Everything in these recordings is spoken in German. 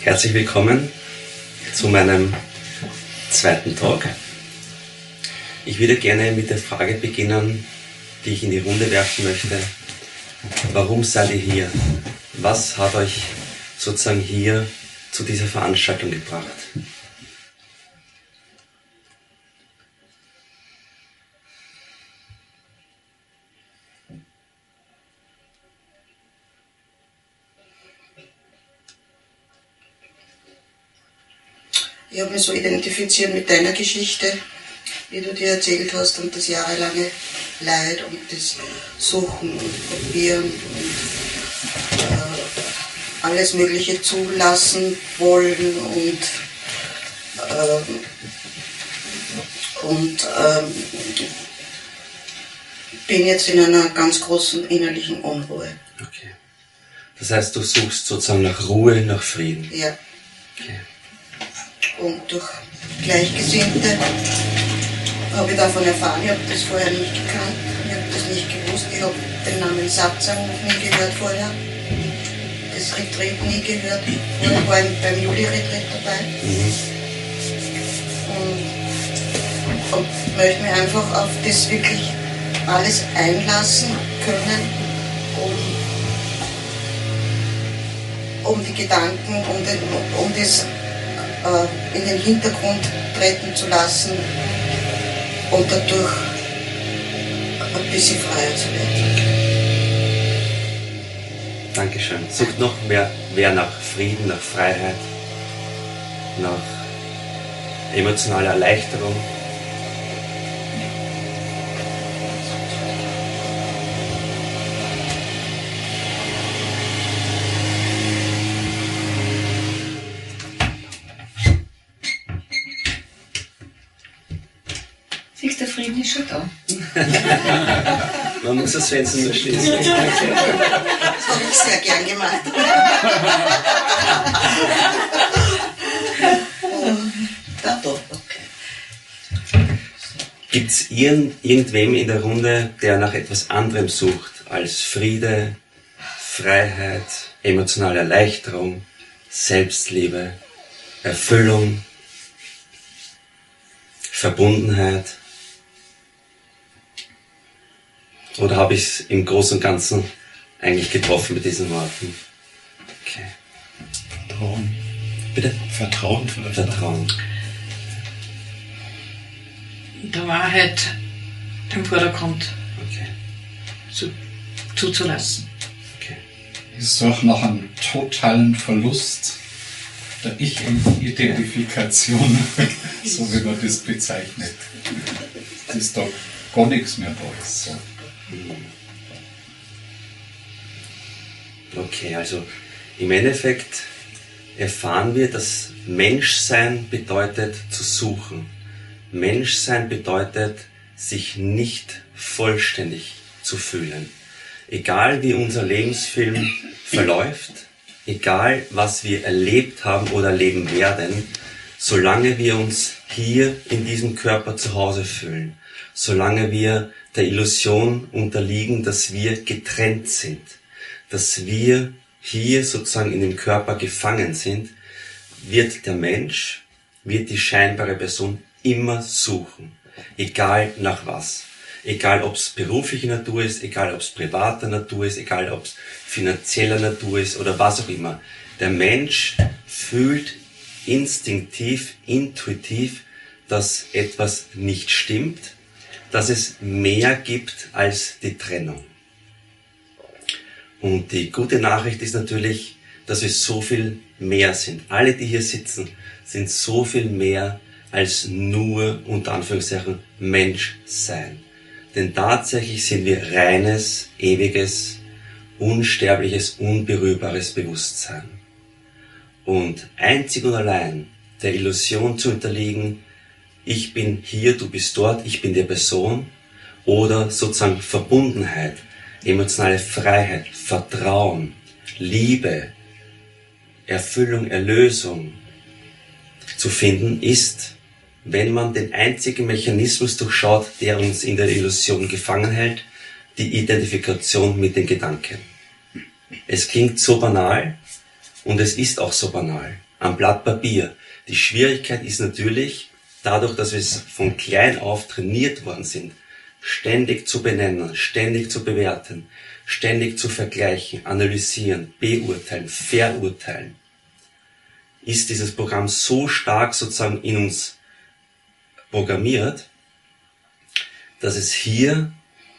Herzlich willkommen zu meinem zweiten Talk. Ich würde gerne mit der Frage beginnen, die ich in die Runde werfen möchte. Warum seid ihr hier? Was hat euch sozusagen hier zu dieser Veranstaltung gebracht? Ich habe mich so identifiziert mit deiner Geschichte, wie du dir erzählt hast, und das jahrelange Leid und das Suchen und Probieren und alles Mögliche zulassen wollen und bin jetzt in einer ganz großen innerlichen Unruhe. Okay. Das heißt, du suchst sozusagen nach Ruhe, nach Frieden. Ja. Okay. Und durch Gleichgesinnte habe ich davon erfahren. Ich habe das vorher nicht gekannt, ich habe das nicht gewusst. Ich habe den Namen Satsang noch nie gehört vorher. Das Retreat nie gehört. Vorher war ich beim Juli-Retreat dabei. Und möchte mich einfach auf das wirklich alles einlassen können, um die Gedanken, um das in den Hintergrund treten zu lassen und dadurch ein bisschen freier zu werden. Dankeschön. Sucht noch wer nach Frieden, nach Freiheit, nach emotionaler Erleichterung? Siehst du, der Frieden ist schon da. Man muss das Fenster nur schließen. Das habe ich sehr gern gemacht. Gibt es irgendwem in der Runde, der nach etwas anderem sucht als Friede, Freiheit, emotionale Erleichterung, Selbstliebe, Erfüllung, Verbundenheit? Oder habe ich es im Großen und Ganzen eigentlich getroffen mit diesen Worten? Okay. Vertrauen. Bitte? Vertrauen vielleicht. Vertrauen. Der Wahrheit im Vordergrund Okay. zuzulassen. Okay. Ich suche nach einem totalen Verlust der Ich-Identifikation, so wie man das bezeichnet. Dass da gar nichts mehr da ist. So. Okay, also im Endeffekt erfahren wir, dass Menschsein bedeutet zu suchen. Menschsein bedeutet, sich nicht vollständig zu fühlen. Egal wie unser Lebensfilm verläuft, egal was wir erlebt haben oder erleben werden, solange wir uns hier in diesem Körper zu Hause fühlen, solange wir der Illusion unterliegen, dass wir getrennt sind, dass wir hier sozusagen in dem Körper gefangen sind, wird der Mensch, wird die scheinbare Person immer suchen, egal nach was. Egal ob es berufliche Natur ist, egal ob es privater Natur ist, egal ob es finanzieller Natur ist oder was auch immer. Der Mensch fühlt instinktiv, intuitiv, dass etwas nicht stimmt, dass es mehr gibt als die Trennung. Und die gute Nachricht ist natürlich, dass wir so viel mehr sind. Alle, die hier sitzen, sind so viel mehr als nur, unter Anführungszeichen, Menschsein. Denn tatsächlich sind wir reines, ewiges, unsterbliches, unberührbares Bewusstsein. Und einzig und allein der Illusion zu unterliegen, ich bin hier, du bist dort, ich bin die Person, oder sozusagen Verbundenheit, emotionale Freiheit, Vertrauen, Liebe, Erfüllung, Erlösung zu finden, ist, wenn man den einzigen Mechanismus durchschaut, der uns in der Illusion gefangen hält, die Identifikation mit den Gedanken. Es klingt so banal und es ist auch so banal. am Blatt Papier. Die Schwierigkeit ist natürlich, dadurch, dass wir von klein auf trainiert worden sind, ständig zu benennen, ständig zu bewerten, ständig zu vergleichen, analysieren, beurteilen, verurteilen, ist dieses Programm so stark sozusagen in uns programmiert, dass es hier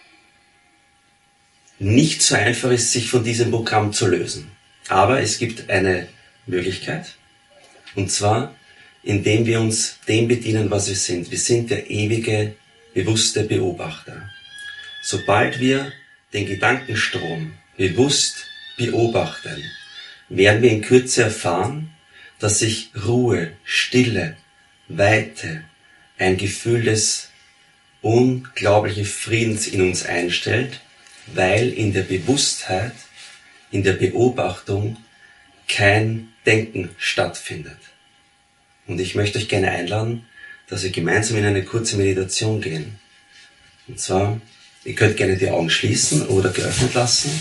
nicht so einfach ist, sich von diesem Programm zu lösen. Aber es gibt eine Möglichkeit, und zwar, indem wir uns dem bedienen, was wir sind. Wir sind der ewige, bewusste Beobachter. Sobald wir den Gedankenstrom bewusst beobachten, werden wir in Kürze erfahren, dass sich Ruhe, Stille, Weite, ein Gefühl des unglaublichen Friedens in uns einstellt, weil in der Bewusstheit, in der Beobachtung kein Denken stattfindet. Und ich möchte euch gerne einladen, dass wir gemeinsam in eine kurze Meditation gehen. Und zwar, ihr könnt gerne die Augen schließen oder geöffnet lassen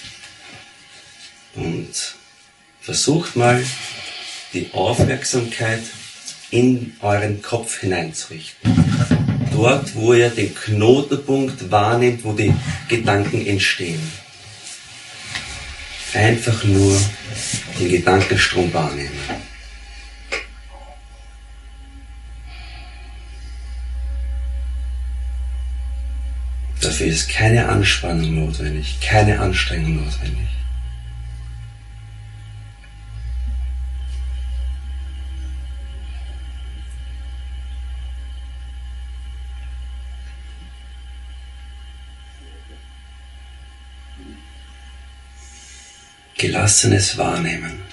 und versucht mal, die Aufmerksamkeit in euren Kopf hineinzurichten. Dort, wo ihr den Knotenpunkt wahrnehmt, wo die Gedanken entstehen. Einfach nur den Gedankenstrom wahrnehmen. Dafür ist keine Anspannung notwendig, keine Anstrengung notwendig. Gelassenes Wahrnehmen.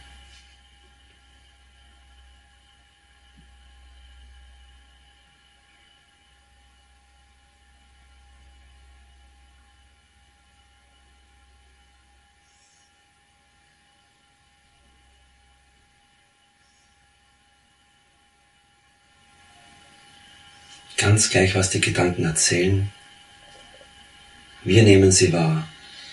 Ganz gleich, was die Gedanken erzählen, wir nehmen sie wahr.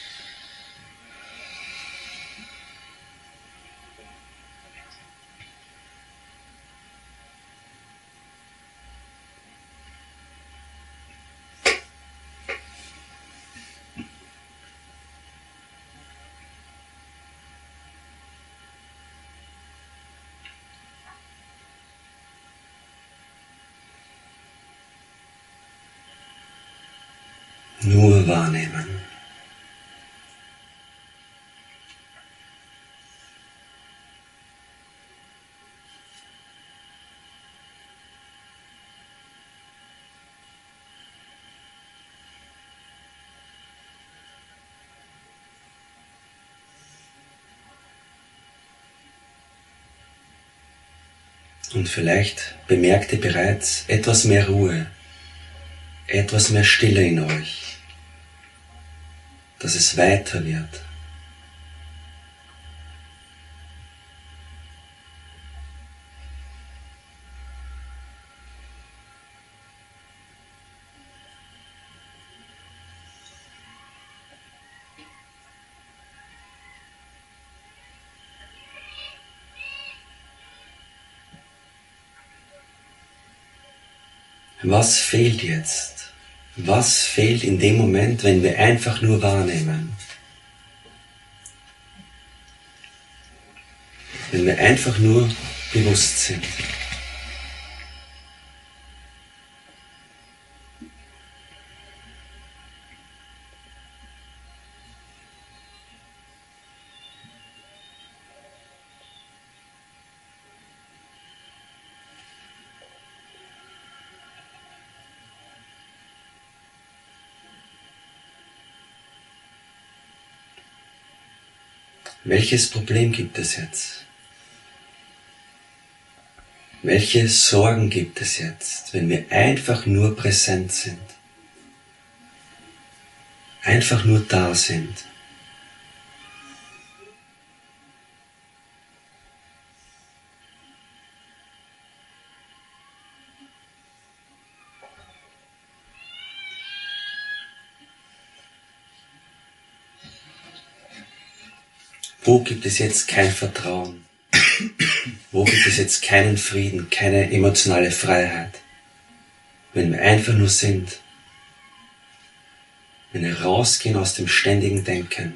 Nur wahrnehmen. Und vielleicht bemerkt ihr bereits etwas mehr Ruhe, etwas mehr Stille in euch, dass es weiter wird. Was fehlt jetzt? Was fehlt in dem Moment, wenn wir einfach nur wahrnehmen? Wenn wir einfach nur bewusst sind. Welches Problem gibt es jetzt? Welche Sorgen gibt es jetzt, wenn wir einfach nur präsent sind? Einfach nur da sind. Wo gibt es jetzt kein Vertrauen? Wo gibt es jetzt keinen Frieden, keine emotionale Freiheit? Wenn wir einfach nur sind. Wenn wir rausgehen aus dem ständigen Denken.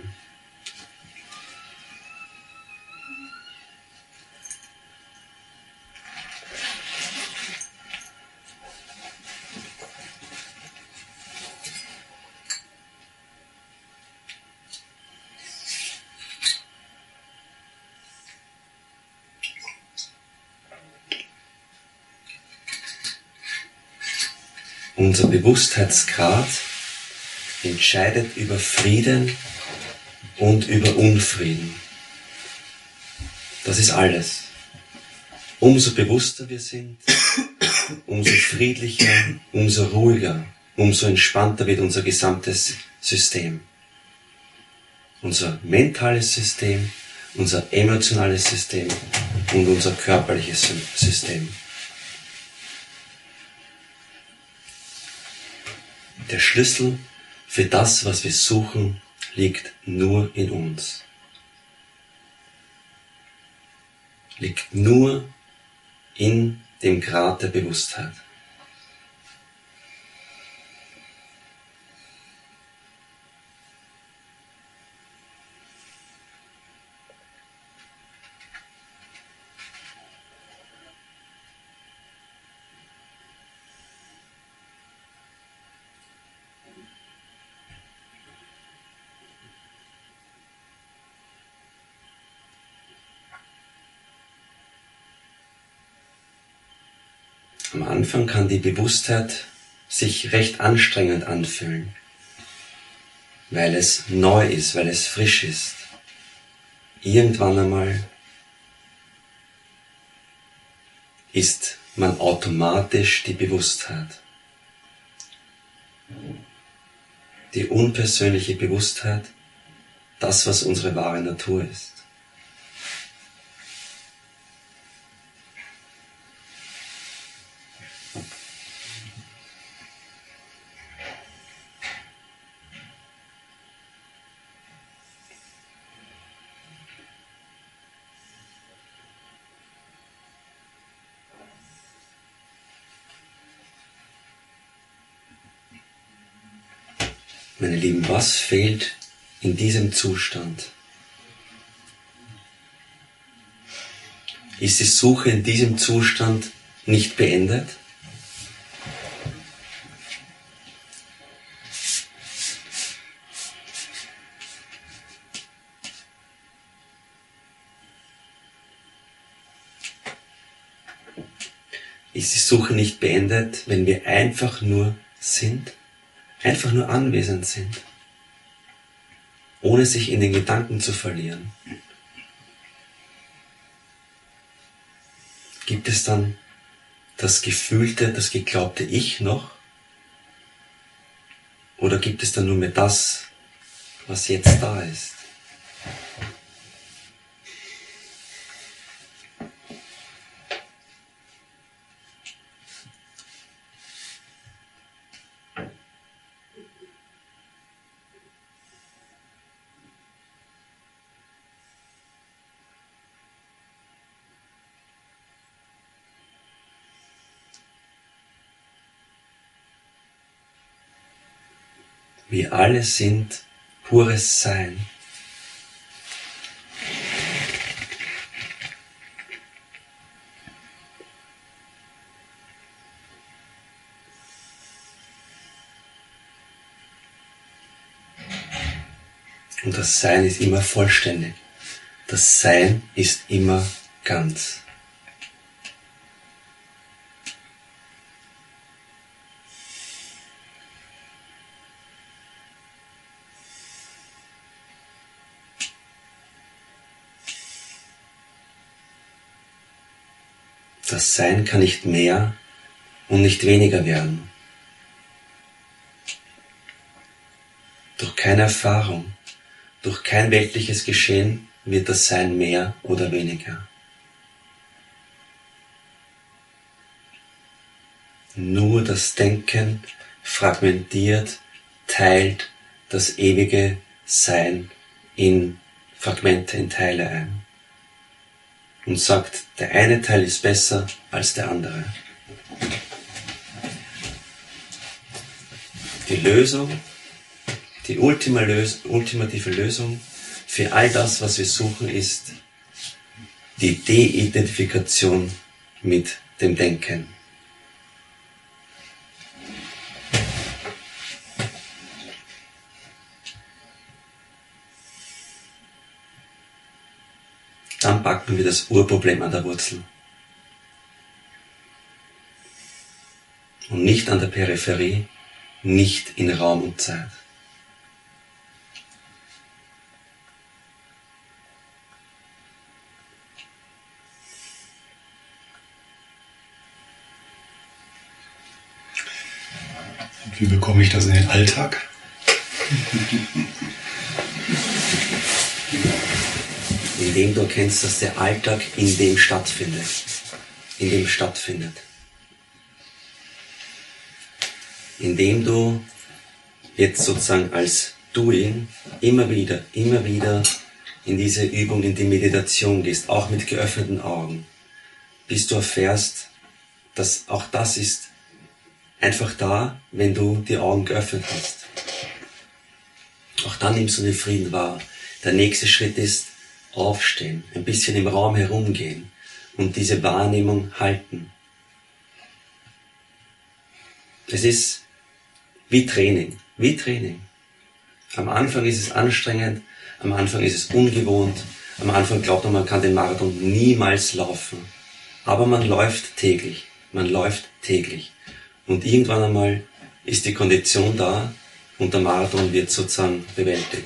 Unser Bewusstheitsgrad entscheidet über Frieden und über Unfrieden. Das ist alles. Umso bewusster wir sind, umso friedlicher, umso ruhiger, umso entspannter wird unser gesamtes System. Unser mentales System, unser emotionales System und unser körperliches System. Der Schlüssel für das, was wir suchen, liegt nur in uns. Liegt nur in dem Grad der Bewusstheit. Am Anfang kann die Bewusstheit sich recht anstrengend anfühlen, weil es neu ist, weil es frisch ist. Irgendwann einmal ist man automatisch die Bewusstheit. Die unpersönliche Bewusstheit, das, was unsere wahre Natur ist. Meine Lieben, was fehlt in diesem Zustand? Ist die Suche in diesem Zustand nicht beendet? Ist die Suche nicht beendet, wenn wir einfach nur sind? Einfach nur anwesend sind, ohne sich in den Gedanken zu verlieren. Gibt es dann das gefühlte, das geglaubte Ich noch? Oder gibt es dann nur mehr das, was jetzt da ist? Wir alle sind pures Sein. Und das Sein ist immer vollständig. Das Sein ist immer ganz. Das Sein kann nicht mehr und nicht weniger werden. Durch keine Erfahrung, durch kein weltliches Geschehen wird das Sein mehr oder weniger. Nur das Denken fragmentiert, teilt das ewige Sein in Fragmente, in Teile ein. und sagt, der eine Teil ist besser als der andere. Die Lösung, die ultimative Lösung für all das, was wir suchen, ist die De-Identifikation mit dem Denken. Dann packen wir das Urproblem an der Wurzel. Und nicht an der Peripherie, nicht in Raum und Zeit. Wie bekomme ich das in den Alltag? Indem du erkennst, dass der Alltag in dem stattfindet. In dem stattfindet. Indem du jetzt sozusagen als Doing immer wieder in diese Übung, in die Meditation gehst, auch mit geöffneten Augen, bis du erfährst, dass auch das ist einfach da, wenn du die Augen geöffnet hast. Auch dann nimmst du den Frieden wahr. Der nächste Schritt ist aufstehen, ein bisschen im Raum herumgehen und diese Wahrnehmung halten. Es ist wie Training. Am Anfang ist es anstrengend, am Anfang ist es ungewohnt, am Anfang glaubt man kann den Marathon niemals laufen. Aber man läuft täglich. Und irgendwann einmal ist die Kondition da und der Marathon wird sozusagen bewältigt.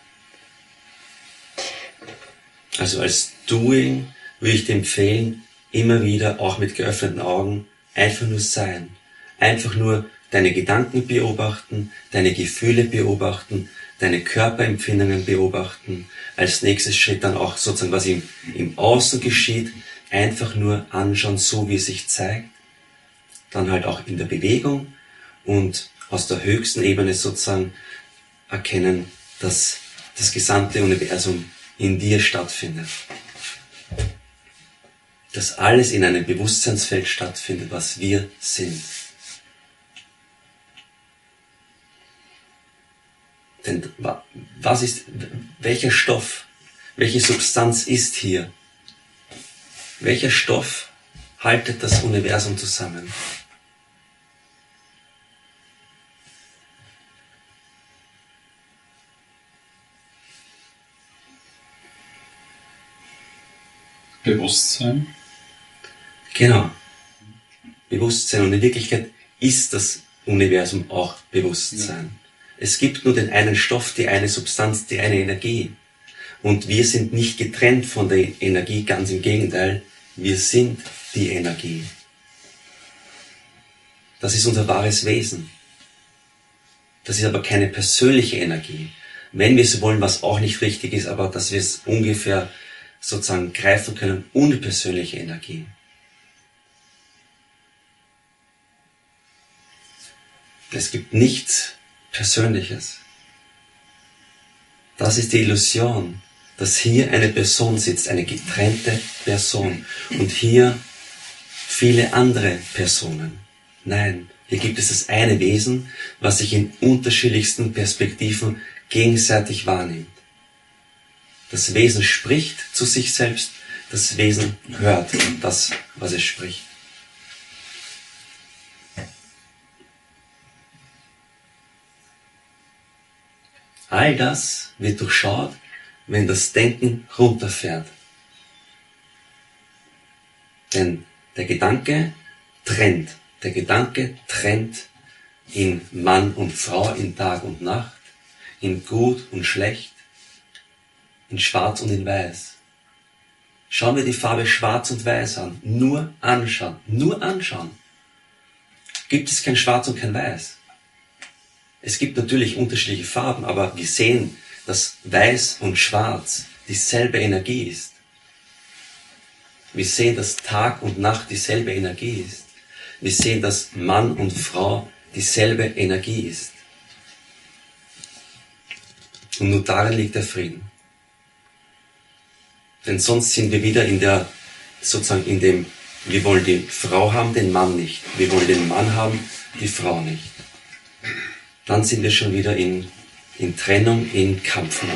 Also als Doing würde ich dir empfehlen, immer wieder, auch mit geöffneten Augen, einfach nur sein. Einfach nur deine Gedanken beobachten, deine Gefühle beobachten, deine Körperempfindungen beobachten. Als nächstes Schritt dann auch sozusagen, was im Außen geschieht, einfach nur anschauen, so wie es sich zeigt. Dann halt auch in der Bewegung und aus der höchsten Ebene sozusagen erkennen, dass das gesamte Universum in dir stattfindet. Dass alles in einem Bewusstseinsfeld stattfindet, was wir sind. Denn welcher Stoff, welche Substanz ist hier? Welcher Stoff haltet das Universum zusammen? Bewusstsein. Genau. Bewusstsein. Und in Wirklichkeit ist das Universum auch Bewusstsein. Ja. Es gibt nur den einen Stoff, die eine Substanz, die eine Energie. Und wir sind nicht getrennt von der Energie, ganz im Gegenteil. Wir sind die Energie. Das ist unser wahres Wesen. Das ist aber keine persönliche Energie. Wenn wir so wollen, was auch nicht richtig ist, aber dass wir es ungefähr sozusagen greifen können, unpersönliche Energie. Es gibt nichts Persönliches. Das ist die Illusion, dass hier eine Person sitzt, eine getrennte Person und hier viele andere Personen. Nein, hier gibt es das eine Wesen, was sich in unterschiedlichsten Perspektiven gegenseitig wahrnimmt. Das Wesen spricht zu sich selbst, das Wesen hört das, was es spricht. All das wird durchschaut, wenn das Denken runterfährt. Denn der Gedanke trennt in Mann und Frau, in Tag und Nacht, in Gut und Schlecht, in Schwarz und in Weiß. Schau mir die Farbe Schwarz und Weiß an. Nur anschauen. Gibt es kein Schwarz und kein Weiß? Es gibt natürlich unterschiedliche Farben, aber wir sehen, dass Weiß und Schwarz dieselbe Energie ist. Wir sehen, dass Tag und Nacht dieselbe Energie ist. Wir sehen, dass Mann und Frau dieselbe Energie ist. Und nur darin liegt der Frieden. Denn sonst sind wir wieder in der sozusagen in dem, wir wollen die Frau haben, den Mann nicht. Wir wollen den Mann haben, die Frau nicht. Dann sind wir schon wieder in Trennung, in Kampfmodus.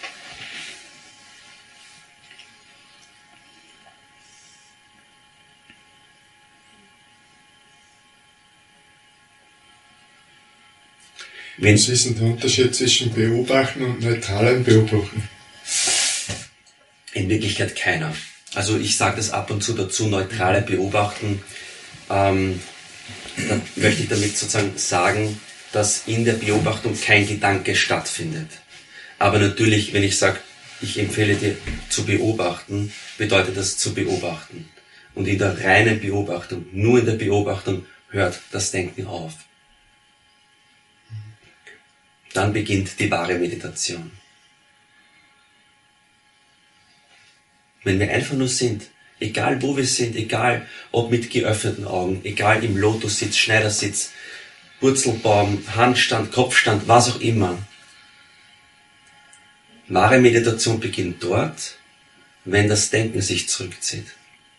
Was ist denn der Unterschied zwischen Beobachten und neutralem Beobachten? In Wirklichkeit keiner. Also ich sage das ab und zu dazu, neutrale Beobachten. Da möchte ich damit sozusagen sagen, dass in der Beobachtung kein Gedanke stattfindet. Aber natürlich, wenn ich sage, ich empfehle dir zu beobachten, bedeutet das zu beobachten. Und in der reinen Beobachtung, nur in der Beobachtung, hört das Denken auf. Dann beginnt die wahre Meditation. Wenn wir einfach nur sind, egal wo wir sind, egal ob mit geöffneten Augen, egal im Lotussitz, Schneidersitz, Purzelbaum, Handstand, Kopfstand, was auch immer. Wahre Meditation beginnt dort, wenn das Denken sich zurückzieht.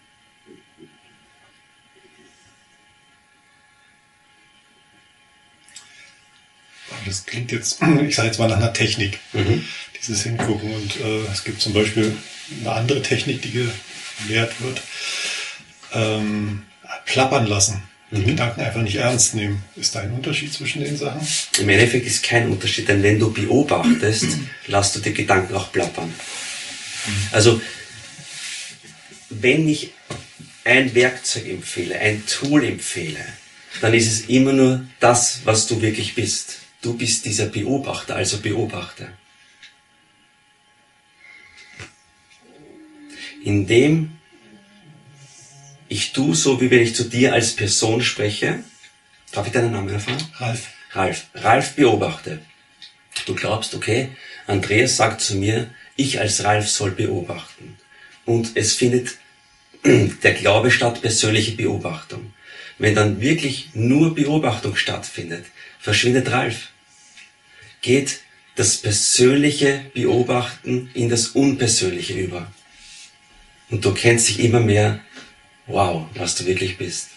Das klingt jetzt, ich sage jetzt mal nach einer Technik, dieses Hingucken. Und es gibt zum Beispiel eine andere Technik, die gelehrt wird. Plappern lassen. Die Gedanken einfach nicht ernst nehmen. Ist da ein Unterschied zwischen den Sachen? Im Endeffekt ist kein Unterschied, denn wenn du beobachtest, lässt du die Gedanken auch plappern. Also, wenn ich ein Werkzeug empfehle, ein Tool empfehle, dann ist es immer nur das, was du wirklich bist. Du bist dieser Beobachter, also beobachte. Indem ich tue so, wie wenn ich zu dir als Person spreche. Darf ich deinen Namen erfahren? Ralf. Ralf beobachte. Du glaubst, okay, Andreas sagt zu mir, ich als Ralf soll beobachten. Und es findet der Glaube statt, persönliche Beobachtung. Wenn dann wirklich nur Beobachtung stattfindet, verschwindet Ralf. Geht das persönliche Beobachten in das Unpersönliche über. Und du kennst dich immer mehr, wow, was du wirklich bist.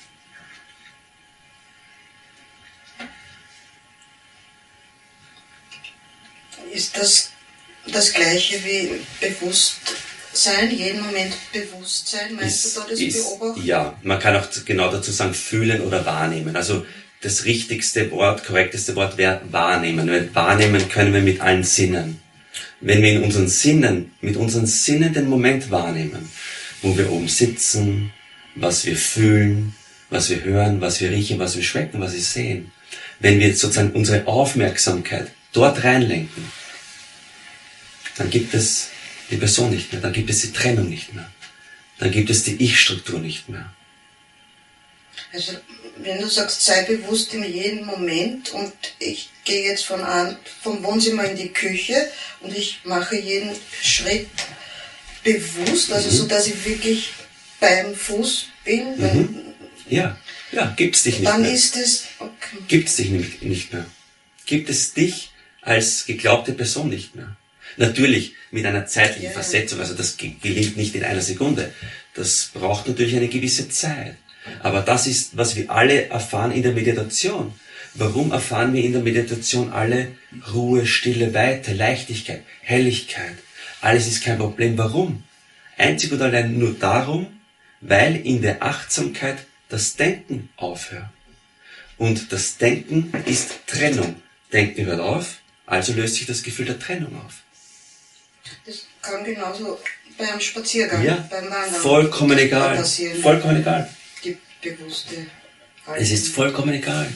Ist das Gleiche wie Bewusstsein, jeden Moment Bewusstsein? Meinst du da das Beobachten? Ja, man kann auch genau dazu sagen, fühlen oder wahrnehmen. Also das richtigste Wort, korrekteste Wort wäre wahrnehmen. Weil wahrnehmen können wir mit allen Sinnen. Wenn wir mit unseren Sinnen den Moment wahrnehmen, wo wir oben sitzen, was wir fühlen, was wir hören, was wir riechen, was wir schmecken, was wir sehen. Wenn wir sozusagen unsere Aufmerksamkeit dort reinlenken, dann gibt es die Person nicht mehr, dann gibt es die Trennung nicht mehr, dann gibt es die Ich-Struktur nicht mehr. Also wenn du sagst, sei bewusst in jedem Moment und ich gehe jetzt vom Wohnzimmer in die Küche und ich mache jeden Schritt bewusst, also so, dass ich wirklich beim Fuß bin. Ja, gibt's dich nicht dann mehr. Dann ist es, okay. Gibt's dich nicht mehr. Gibt es dich als geglaubte Person nicht mehr. Natürlich mit einer zeitlichen Versetzung, also das gelingt nicht in einer Sekunde. Das braucht natürlich eine gewisse Zeit. Aber das ist, was wir alle erfahren in der Meditation. Warum erfahren wir in der Meditation alle Ruhe, Stille, Weite, Leichtigkeit, Helligkeit? Alles ist kein Problem. Warum? Einzig und allein nur darum, weil in der Achtsamkeit das Denken aufhört. Und das Denken ist Trennung. Denken hört auf, also löst sich das Gefühl der Trennung auf. Das kann genauso beim Spaziergang, beim Wandern. Vollkommen egal. Passieren. Vollkommen egal. Die bewusste Haltung. Es ist vollkommen egal.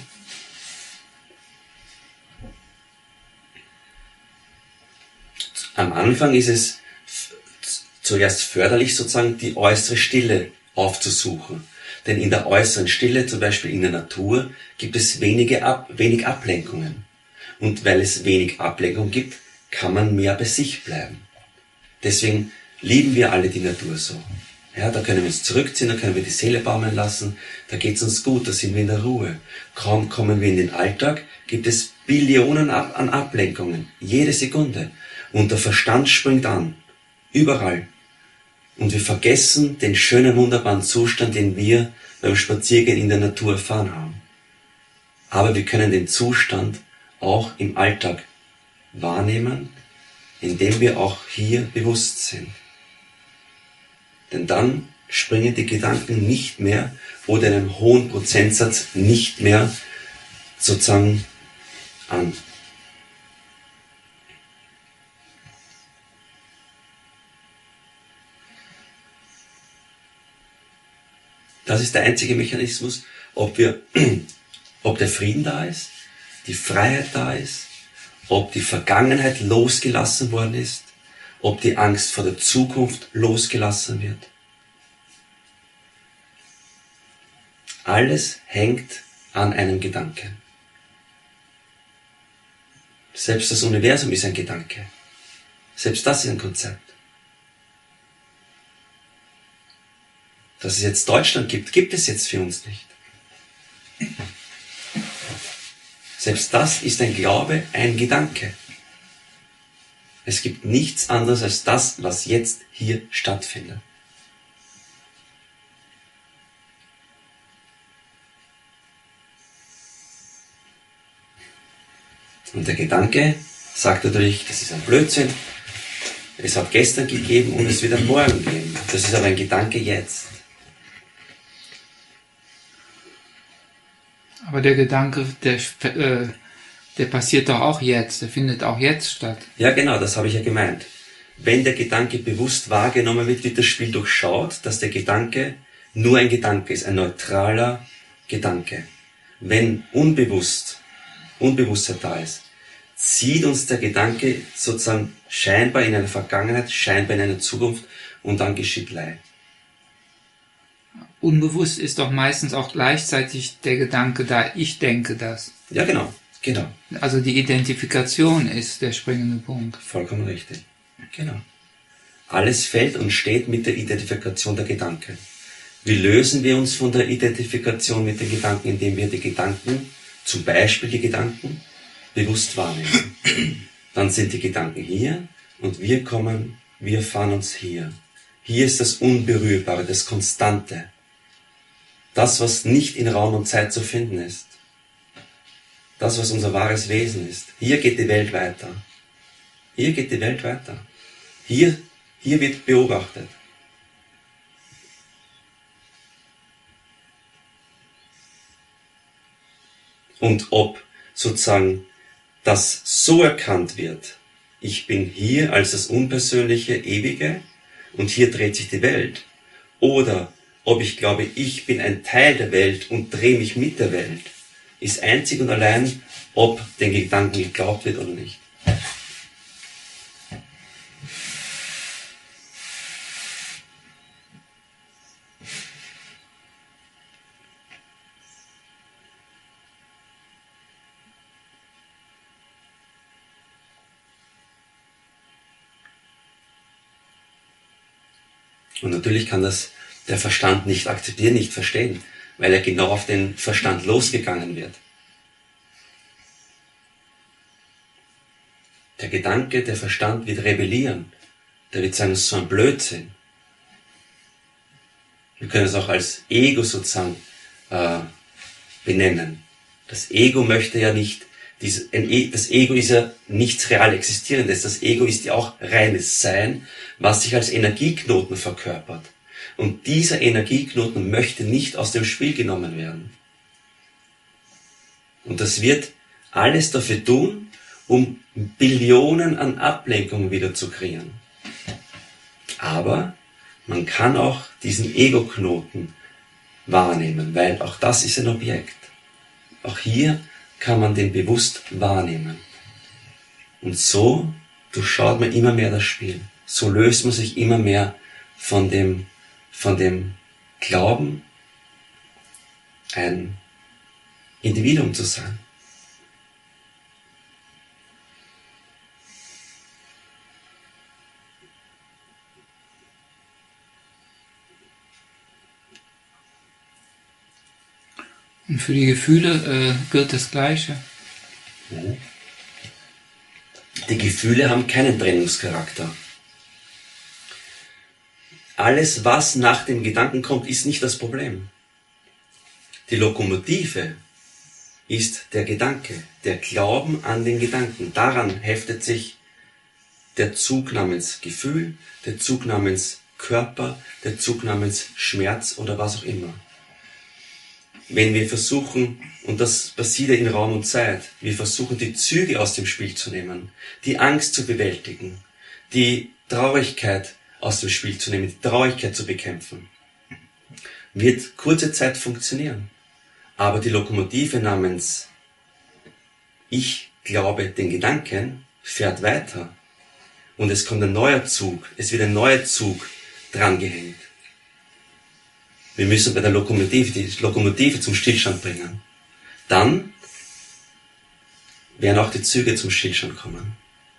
Am Anfang ist es zuerst förderlich, sozusagen die äußere Stille aufzusuchen. Denn in der äußeren Stille, zum Beispiel in der Natur, gibt es wenig Ablenkungen. Und weil es wenig Ablenkung gibt, kann man mehr bei sich bleiben. Deswegen lieben wir alle die Natur so. Ja, da können wir uns zurückziehen, da können wir die Seele baumeln lassen, da geht's uns gut, da sind wir in der Ruhe. Kaum kommen wir in den Alltag, gibt es Billionen an Ablenkungen, jede Sekunde. Und der Verstand springt an, überall. Und wir vergessen den schönen, wunderbaren Zustand, den wir beim Spaziergehen in der Natur erfahren haben. Aber wir können den Zustand auch im Alltag wahrnehmen, indem wir auch hier bewusst sind. Denn dann springen die Gedanken nicht mehr oder in einem hohen Prozentsatz nicht mehr sozusagen an. Das ist der einzige Mechanismus, ob der Frieden da ist, die Freiheit da ist, ob die Vergangenheit losgelassen worden ist, ob die Angst vor der Zukunft losgelassen wird. Alles hängt an einem Gedanken. Selbst das Universum ist ein Gedanke. Selbst das ist ein Konzept. Dass es jetzt Deutschland gibt, gibt es jetzt für uns nicht. Selbst das ist ein Glaube, ein Gedanke. Es gibt nichts anderes als das, was jetzt hier stattfindet. Und der Gedanke sagt natürlich, das ist ein Blödsinn, es hat gestern gegeben und es wird ein Morgen geben. Das ist aber ein Gedanke jetzt. Aber der Gedanke, der passiert doch auch jetzt, der findet auch jetzt statt. Ja, genau, das habe ich ja gemeint. Wenn der Gedanke bewusst wahrgenommen wird, wird das Spiel durchschaut, dass der Gedanke nur ein Gedanke ist, ein neutraler Gedanke. Wenn Unbewusstheit da ist, zieht uns der Gedanke sozusagen scheinbar in eine Vergangenheit, scheinbar in eine Zukunft und dann geschieht Leid. Unbewusst ist doch meistens auch gleichzeitig der Gedanke da, ich denke das. Ja, genau. Also die Identifikation ist der springende Punkt. Vollkommen richtig. Genau. Alles fällt und steht mit der Identifikation der Gedanken. Wie lösen wir uns von der Identifikation mit den Gedanken, indem wir die Gedanken, zum Beispiel die Gedanken, bewusst wahrnehmen? Dann sind die Gedanken hier und wir erfahren uns hier. Hier ist das Unberührbare, das Konstante. Das, was nicht in Raum und Zeit zu finden ist. Das, was unser wahres Wesen ist. Hier geht die Welt weiter. Hier geht die Welt weiter. Hier wird beobachtet. Und ob sozusagen das so erkannt wird, ich bin hier als das Unpersönliche, Ewige und hier dreht sich die Welt, oder ob ich glaube, ich bin ein Teil der Welt und drehe mich mit der Welt, ist einzig und allein, ob den Gedanken geglaubt wird oder nicht. Und natürlich kann das der Verstand nicht akzeptieren, nicht verstehen, weil er genau auf den Verstand losgegangen wird. Der Gedanke, der Verstand wird rebellieren. Der wird sagen, es ist so ein Blödsinn. Wir können es auch als Ego sozusagen benennen. Das Ego möchte ja nicht, das Ego ist ja nichts real Existierendes. Das Ego ist ja auch reines Sein, was sich als Energieknoten verkörpert. Und dieser Energieknoten möchte nicht aus dem Spiel genommen werden. Und das wird alles dafür tun, um Billionen an Ablenkungen wieder zu kreieren. Aber man kann auch diesen Ego-Knoten wahrnehmen, weil auch das ist ein Objekt. Auch hier kann man den bewusst wahrnehmen. Und so durchschaut man immer mehr das Spiel. So löst man sich immer mehr von dem Glauben, ein Individuum zu sein. Und für die Gefühle gilt das Gleiche. Die Gefühle haben keinen Trennungscharakter. alles, was nach dem Gedanken kommt, ist nicht das Problem. Die Lokomotive ist der Gedanke, der Glauben an den Gedanken. Daran heftet sich der Zug namens Gefühl, der Zug namens Körper, der Zug namens Schmerz oder was auch immer. Wenn wir versuchen, und das passiert ja in Raum und Zeit, wir versuchen die Züge aus dem Spiel zu nehmen, die Angst zu bewältigen, die Traurigkeit aus dem Spiel zu nehmen, die Traurigkeit zu bekämpfen, wird kurze Zeit funktionieren. Aber die Lokomotive namens Ich glaube den Gedanken fährt weiter. Und es kommt ein neuer Zug, es wird ein neuer Zug drangehängt. Wir müssen bei der Lokomotive die Lokomotive zum Stillstand bringen. Dann werden auch die Züge zum Stillstand kommen.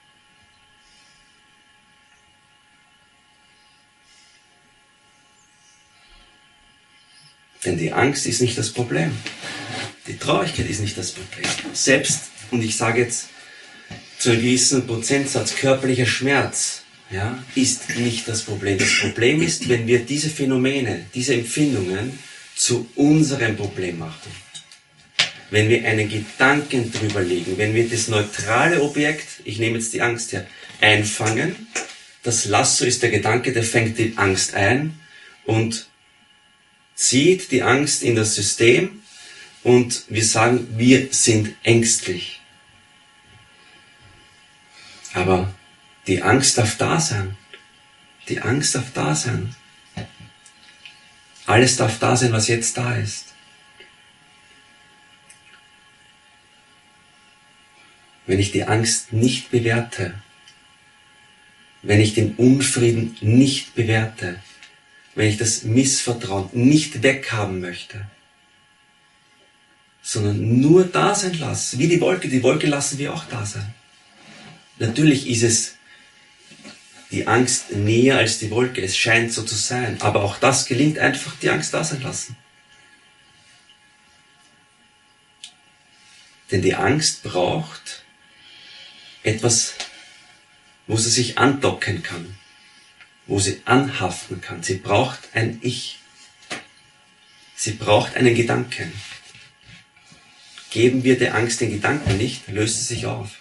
Denn die Angst ist nicht das Problem. Die Traurigkeit ist nicht das Problem. Selbst, und ich sage jetzt zu einem gewissen Prozentsatz, körperlicher Schmerz, ja, ist nicht das Problem. Das Problem ist, wenn wir diese Phänomene, diese Empfindungen zu unserem Problem machen. Wenn wir einen Gedanken drüber legen, wenn wir das neutrale Objekt, ich nehme jetzt die Angst her, einfangen, das Lasso ist der Gedanke, der fängt die Angst ein und zieht die Angst in das System und wir sagen, wir sind ängstlich. Aber die Angst darf da sein. Die Angst darf da sein. Alles darf da sein, was jetzt da ist. Wenn ich die Angst nicht bewerte, wenn ich den Unfrieden nicht bewerte, wenn ich das Missvertrauen nicht weghaben möchte, sondern nur da sein lasse, wie die Wolke lassen wir auch da sein. Natürlich ist es die Angst näher als die Wolke, es scheint so zu sein, aber auch das gelingt einfach, die Angst da sein lassen. Denn die Angst braucht etwas, wo sie sich andocken kann, wo sie anhaften kann. Sie braucht ein Ich. Sie braucht einen Gedanken. Geben wir der Angst den Gedanken nicht, löst sie sich auf.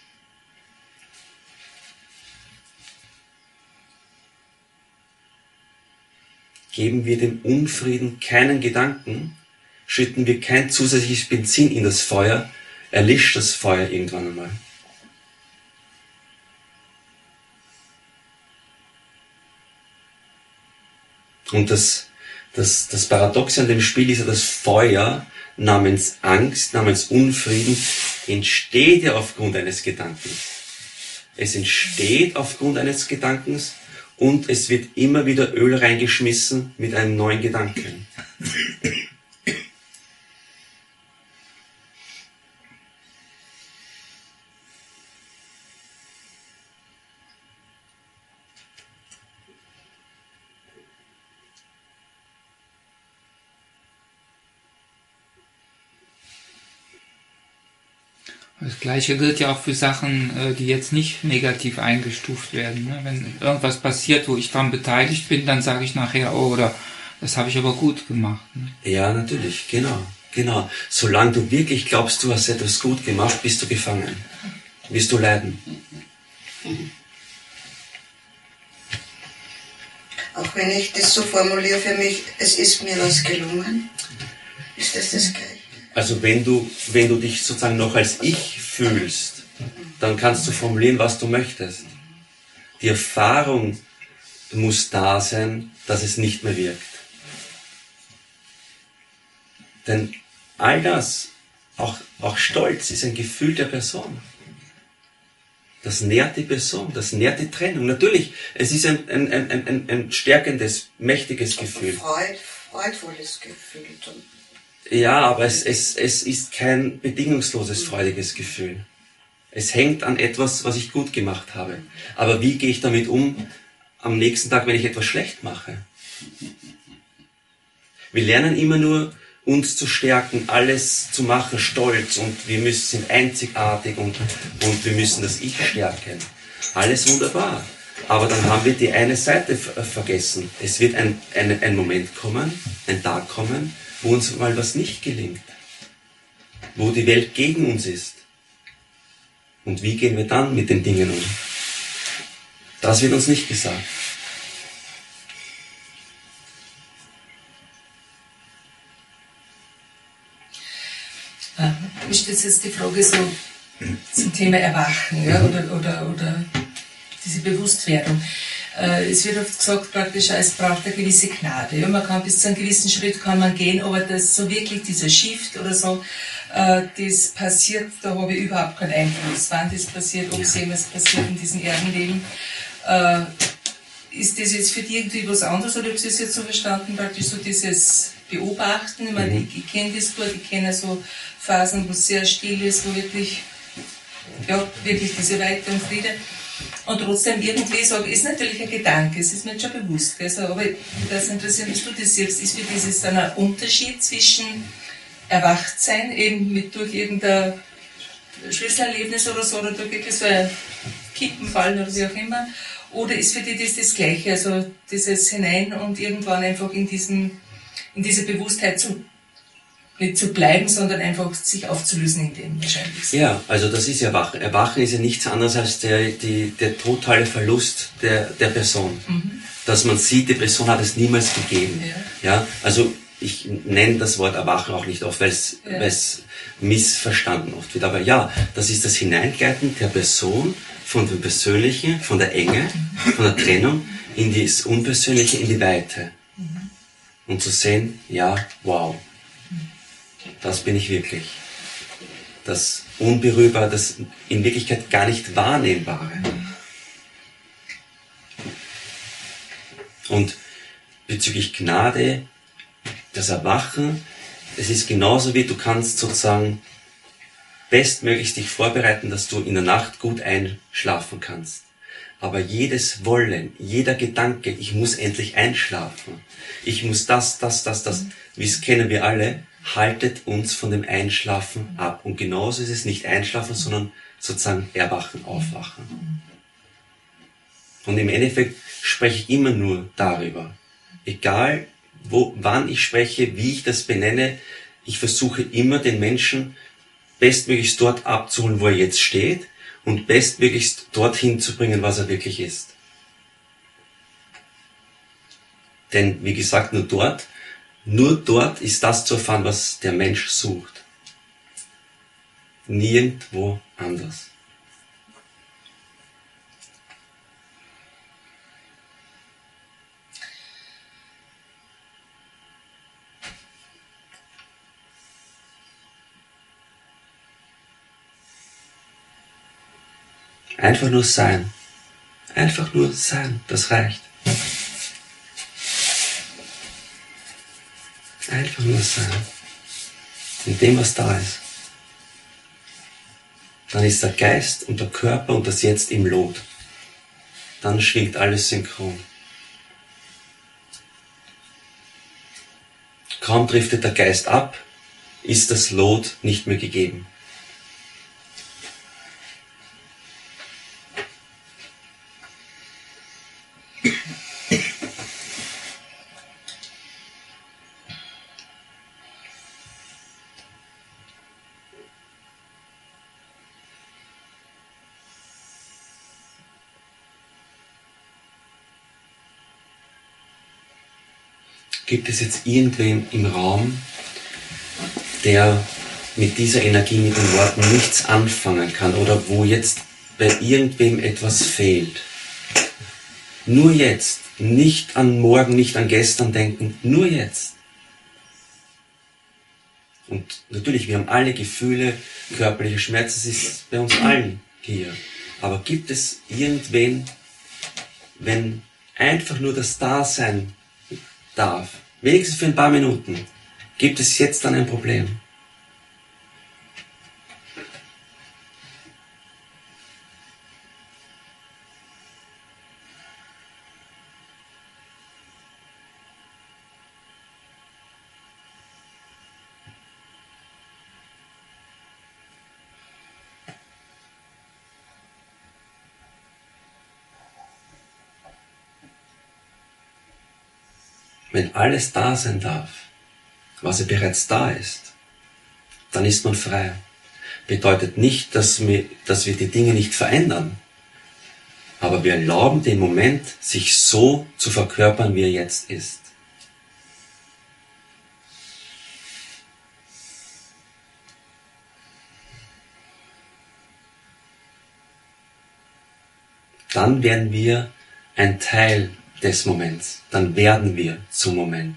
Geben wir dem Unfrieden keinen Gedanken, schütten wir kein zusätzliches Benzin in das Feuer, erlischt das Feuer irgendwann einmal. Und das Paradoxe an dem Spiel ist ja, das Feuer namens Angst, namens Unfrieden, entsteht ja aufgrund eines Gedankens. Es entsteht aufgrund eines Gedankens und es wird immer wieder Öl reingeschmissen mit einem neuen Gedanken. Das Gleiche gilt ja auch für Sachen, die jetzt nicht negativ eingestuft werden. Ne? Wenn irgendwas passiert, wo ich daran beteiligt bin, dann sage ich nachher, oh, oder das habe ich aber gut gemacht. Ne? Ja, natürlich, genau. Solange du wirklich glaubst, du hast etwas gut gemacht, bist du gefangen. Wirst du leiden. Auch wenn ich das so formuliere für mich, es ist mir was gelungen, ist das das Gleiche. Also wenn du dich sozusagen noch als Ich fühlst, dann kannst du formulieren, was du möchtest. Die Erfahrung muss da sein, dass es nicht mehr wirkt. Denn all das, auch Stolz, ist ein Gefühl der Person. Das nährt die Person, das nährt die Trennung. Natürlich, es ist ein stärkendes, mächtiges Gefühl. Freudvolles Gefühl. Ja, aber es ist kein bedingungsloses, freudiges Gefühl. Es hängt an etwas, was ich gut gemacht habe. Aber wie gehe ich damit um am nächsten Tag, wenn ich etwas schlecht mache? Wir lernen immer nur, uns zu stärken, alles zu machen, stolz, und wir sind einzigartig und wir müssen das Ich stärken. Alles wunderbar. Aber dann haben wir die eine Seite vergessen. Es wird ein Moment kommen, ein Tag kommen, wo uns mal was nicht gelingt. Wo die Welt gegen uns ist. Und wie gehen wir dann mit den Dingen um? Das wird uns nicht gesagt. Mir stellt jetzt die Frage so zum Thema Erwachen, ja, oder diese Bewusstwerdung. Es wird oft gesagt, praktisch, es braucht eine gewisse Gnade. Ja, man kann bis zu einem gewissen Schritt kann man gehen, aber das so wirklich dieser Shift oder so, das passiert, da habe ich überhaupt keinen Einfluss. Wann das passiert, ob es jemals passiert in diesem Erdenleben. Ist das jetzt für dich irgendwie was anderes oder habe ich das jetzt so verstanden, praktisch so dieses Beobachten? Ich meine, ich kenne das gut, ich kenne so Phasen, wo es sehr still ist, wo wirklich, ja, wirklich diese Weite und Friede. Und trotzdem irgendwie sage, ist natürlich ein Gedanke, es ist mir schon bewusst. Also, aber das interessiert mich, du das siehst, ist für dieses dann ein Unterschied zwischen Erwachtsein, eben mit durch irgendein Schlüsselerlebnis oder so, oder durch wirklich so ein Kippenfallen oder wie auch immer, oder ist für dich das Gleiche, also dieses Hinein und irgendwann einfach in diese Bewusstheit nicht zu bleiben, sondern einfach sich aufzulösen in dem wahrscheinlich. Ja, also das ist Erwachen. Erwachen ist ja nichts anderes als der totale Verlust der Person. Dass man sieht, die Person hat es niemals gegeben. Ja, also ich nenne das Wort Erwachen auch nicht oft, weil es missverstanden oft wird. Aber ja, das ist das Hineingleiten der Person von dem Persönlichen, von der Enge, von der Trennung in das Unpersönliche, in die Weite. Und zu sehen, ja, wow, das bin ich wirklich. Das Unberührbare, das in Wirklichkeit gar nicht Wahrnehmbare. Und bezüglich Gnade, das Erwachen, es ist genauso wie du kannst sozusagen bestmöglichst dich vorbereiten, dass du in der Nacht gut einschlafen kannst. Aber jedes Wollen, jeder Gedanke, ich muss endlich einschlafen, ich muss das, wie es kennen wir alle, haltet uns von dem Einschlafen ab. Und genauso ist es nicht Einschlafen, sondern sozusagen Erwachen, Aufwachen. Und im Endeffekt spreche ich immer nur darüber. Egal, wann ich spreche, wie ich das benenne, ich versuche immer den Menschen bestmöglichst dort abzuholen, wo er jetzt steht und bestmöglichst dorthin zu bringen, was er wirklich ist. Denn, wie gesagt, nur dort ist das zu erfahren, was der Mensch sucht. Nirgendwo anders. Einfach nur sein. Einfach nur sein, das reicht. Einfach nur sein. In dem, was da ist. Dann ist der Geist und der Körper und das Jetzt im Lot. Dann schwingt alles synchron. Kaum driftet der Geist ab, ist das Lot nicht mehr gegeben. Gibt es jetzt irgendwen im Raum, der mit dieser Energie, mit den Worten nichts anfangen kann oder wo jetzt bei irgendwem etwas fehlt? Nur jetzt, nicht an morgen, nicht an gestern denken, nur jetzt. Und natürlich, wir haben alle Gefühle, körperliche Schmerzen, das ist bei uns allen hier. Aber gibt es irgendwen, wenn einfach nur das Dasein darf, wenigstens für ein paar Minuten, gibt es jetzt dann ein Problem? wenn alles da sein darf, was ja bereits da ist, dann ist man frei. Bedeutet nicht, dass wir die Dinge nicht verändern, aber wir erlauben den Moment, sich so zu verkörpern, wie er jetzt ist. Dann werden wir ein Teil des Moments. Dann werden wir zum Moment.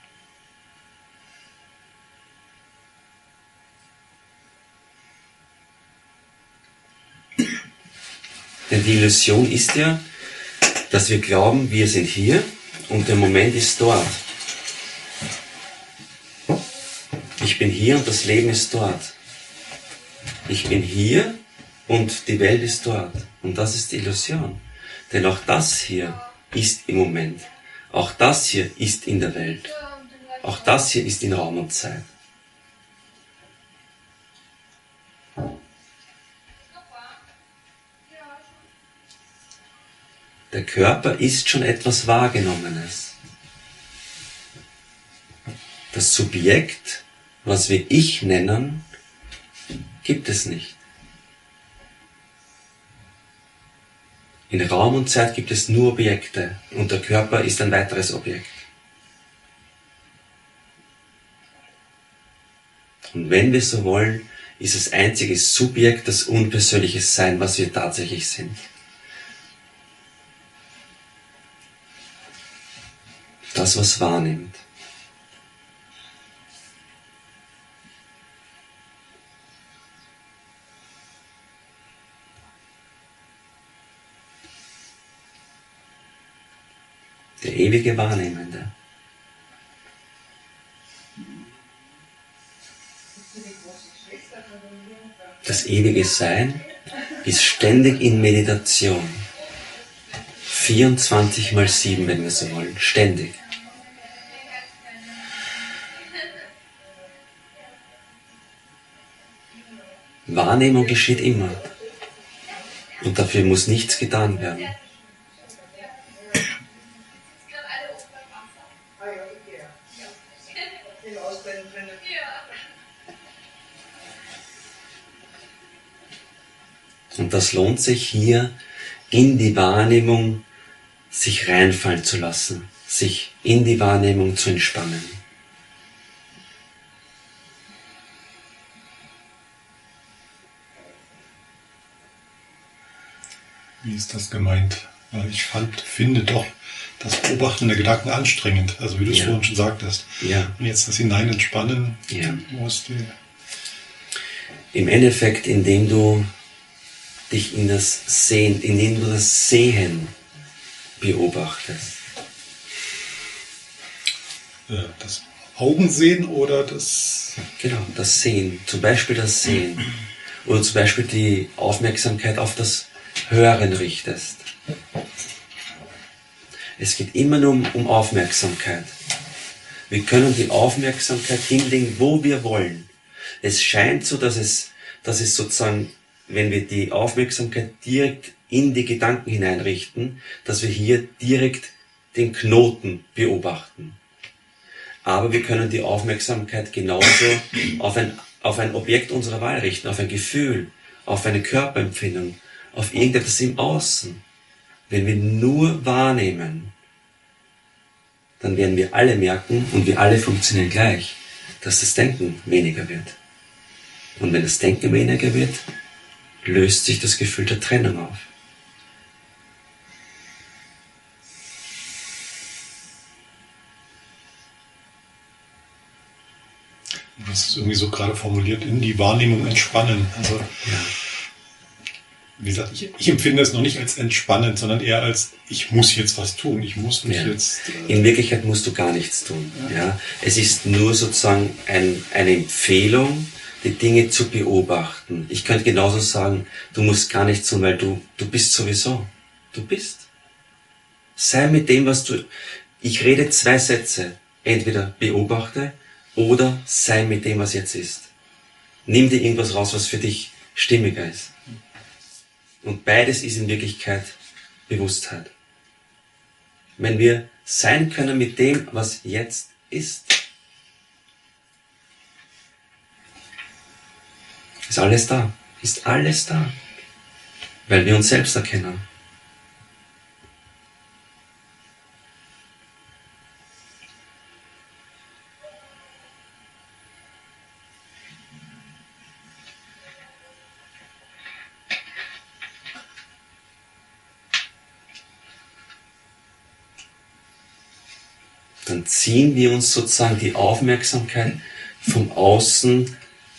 Denn die Illusion ist ja, dass wir glauben, wir sind hier und der Moment ist dort. Ich bin hier und das Leben ist dort. Ich bin hier und die Welt ist dort. Und das ist die Illusion. Denn auch das hier ist im Moment. Auch das hier ist in der Welt. Auch das hier ist in Raum und Zeit. Der Körper ist schon etwas Wahrgenommenes. Das Subjekt, was wir Ich nennen, gibt es nicht. In Raum und Zeit gibt es nur Objekte und der Körper ist ein weiteres Objekt. Und wenn wir so wollen, ist das einzige Subjekt das unpersönliche Sein, was wir tatsächlich sind. Das, was wahrnimmt. Der ewige Wahrnehmende. Das ewige Sein ist ständig in Meditation. 24/7, wenn wir so wollen. Ständig. Wahrnehmung geschieht immer. Und dafür muss nichts getan werden. Und das lohnt sich hier in die Wahrnehmung sich reinfallen zu lassen, sich in die Wahrnehmung zu entspannen. Wie ist das gemeint? Weil ich finde doch das Beobachten der Gedanken anstrengend, also wie du es vorhin schon sagtest. Ja. Und jetzt das Hinein entspannen, wo ist die... Im Endeffekt, indem du dich indem du das Sehen beobachtest. Das Augensehen oder das... Genau, das Sehen. Zum Beispiel das Sehen. Oder zum Beispiel die Aufmerksamkeit auf das Hören richtest. Es geht immer nur um Aufmerksamkeit. Wir können die Aufmerksamkeit hinlegen, wo wir wollen. Es scheint so, dass es sozusagen, wenn wir die Aufmerksamkeit direkt in die Gedanken hineinrichten, dass wir hier direkt den Knoten beobachten. Aber wir können die Aufmerksamkeit genauso auf ein Objekt unserer Wahl richten, auf ein Gefühl, auf eine Körperempfindung, auf irgendetwas im Außen. Wenn wir nur wahrnehmen, dann werden wir alle merken, und wir alle funktionieren gleich, dass das Denken weniger wird. Und wenn das Denken weniger wird, löst sich das Gefühl der Trennung auf. Das ist irgendwie so gerade formuliert, in die Wahrnehmung entspannen. Also, Ja. wie gesagt, ich empfinde es noch nicht als entspannend, sondern eher als, ich muss jetzt was tun, ich muss mich jetzt... In Wirklichkeit musst du gar nichts tun. Ja. Es ist nur sozusagen eine Empfehlung, die Dinge zu beobachten. Ich könnte genauso sagen, du musst gar nichts tun, weil du bist sowieso. Du bist. Sei mit dem, was du... Ich rede 2 Sätze. Entweder beobachte oder sei mit dem, was jetzt ist. Nimm dir irgendwas raus, was für dich stimmiger ist. Und beides ist in Wirklichkeit Bewusstheit. Wenn wir sein können mit dem, was jetzt ist. Ist alles da. Ist alles da. Weil wir uns selbst erkennen. Dann ziehen wir uns sozusagen die Aufmerksamkeit vom Außen.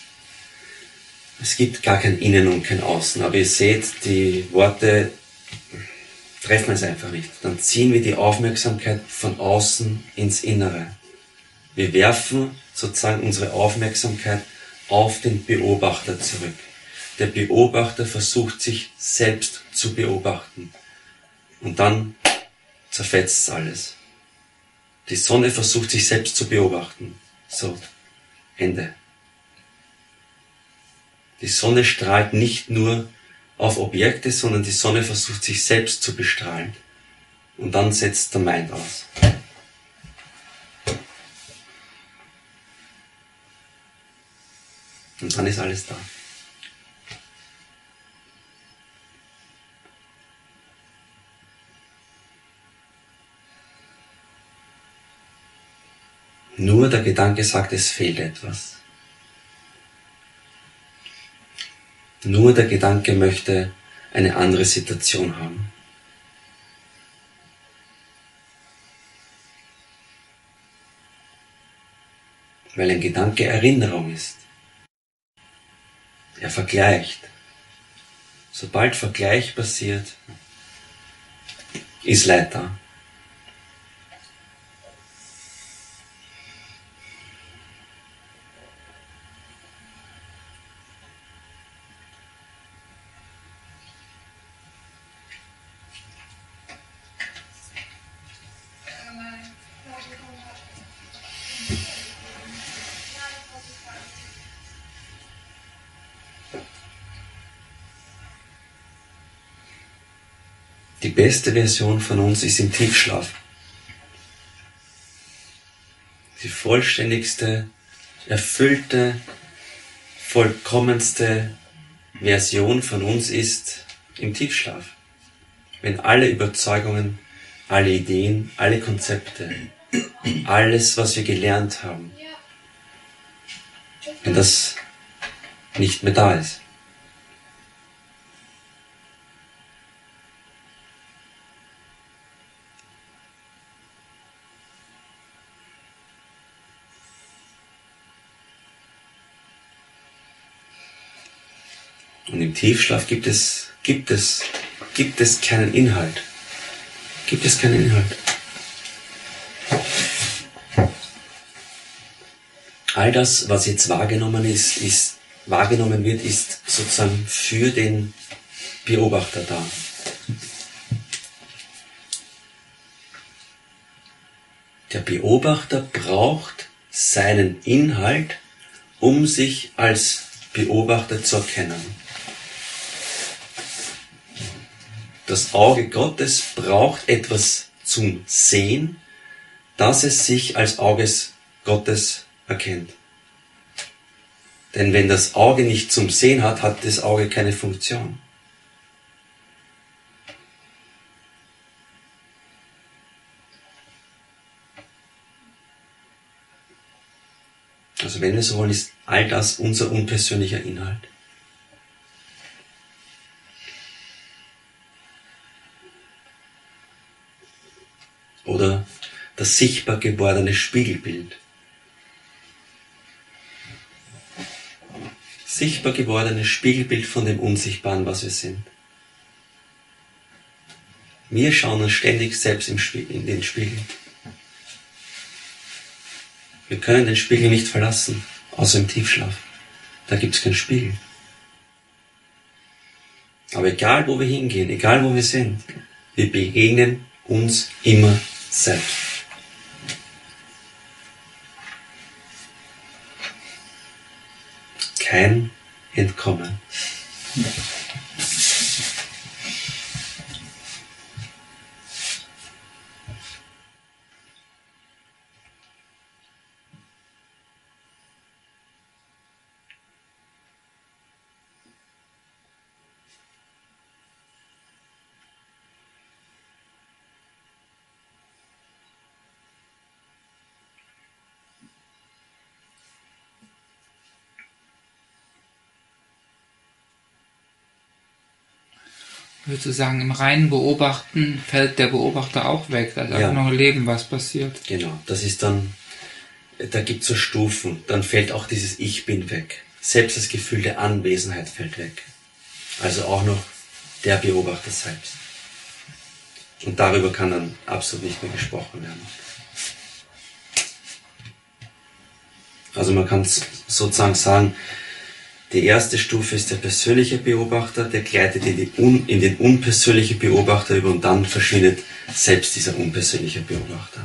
Es gibt gar kein Innen und kein Außen, aber ihr seht, die Worte treffen es einfach nicht. Dann ziehen wir die Aufmerksamkeit von außen ins Innere. Wir werfen sozusagen unsere Aufmerksamkeit auf den Beobachter zurück. Der Beobachter versucht sich selbst zu beobachten. Und dann zerfetzt alles. Die Sonne versucht sich selbst zu beobachten. So, Ende. Die Sonne strahlt nicht nur auf Objekte, sondern die Sonne versucht sich selbst zu bestrahlen. Und dann setzt der Mind aus. Und dann ist alles da. Nur der Gedanke sagt, es fehlt etwas. Nur der Gedanke möchte eine andere Situation haben. Weil ein Gedanke Erinnerung ist. Er vergleicht. Sobald Vergleich passiert, ist Leid da. Die beste Version von uns ist im Tiefschlaf. Die vollständigste, erfüllte, vollkommenste Version von uns ist im Tiefschlaf. Wenn alle Überzeugungen, alle Ideen, alle Konzepte, alles, was wir gelernt haben, wenn das nicht mehr da ist. Und im Tiefschlaf gibt es keinen Inhalt. Gibt es keinen Inhalt. All das, was jetzt wahrgenommen wird, ist sozusagen für den Beobachter da. Der Beobachter braucht seinen Inhalt, um sich als Beobachter zu erkennen. Das Auge Gottes braucht etwas zum Sehen, dass es sich als Auge Gottes erkennt. Denn wenn das Auge nicht zum Sehen hat, hat das Auge keine Funktion. Also wenn wir so wollen, ist all das unser unpersönlicher Inhalt. Oder das sichtbar gewordene Spiegelbild. Sichtbar gewordenes Spiegelbild von dem Unsichtbaren, was wir sind. Wir schauen uns ständig selbst in den Spiegel. Wir können den Spiegel nicht verlassen, außer im Tiefschlaf. Da gibt es keinen Spiegel. Aber egal wo wir hingehen, egal wo wir sind, wir begegnen uns immer selbst. Kein Entkommen. würde so sagen, im reinen Beobachten fällt der Beobachter auch weg. Da ist einfach noch Leben, was passiert. Genau, das ist dann, da gibt es so Stufen. Dann fällt auch dieses Ich bin weg. Selbst das Gefühl der Anwesenheit fällt weg. Also auch noch der Beobachter selbst. Und darüber kann dann absolut nicht mehr gesprochen werden. Also man kann sozusagen sagen, die erste Stufe ist der persönliche Beobachter, der gleitet in den unpersönlichen Beobachter über und dann verschwindet selbst dieser unpersönliche Beobachter.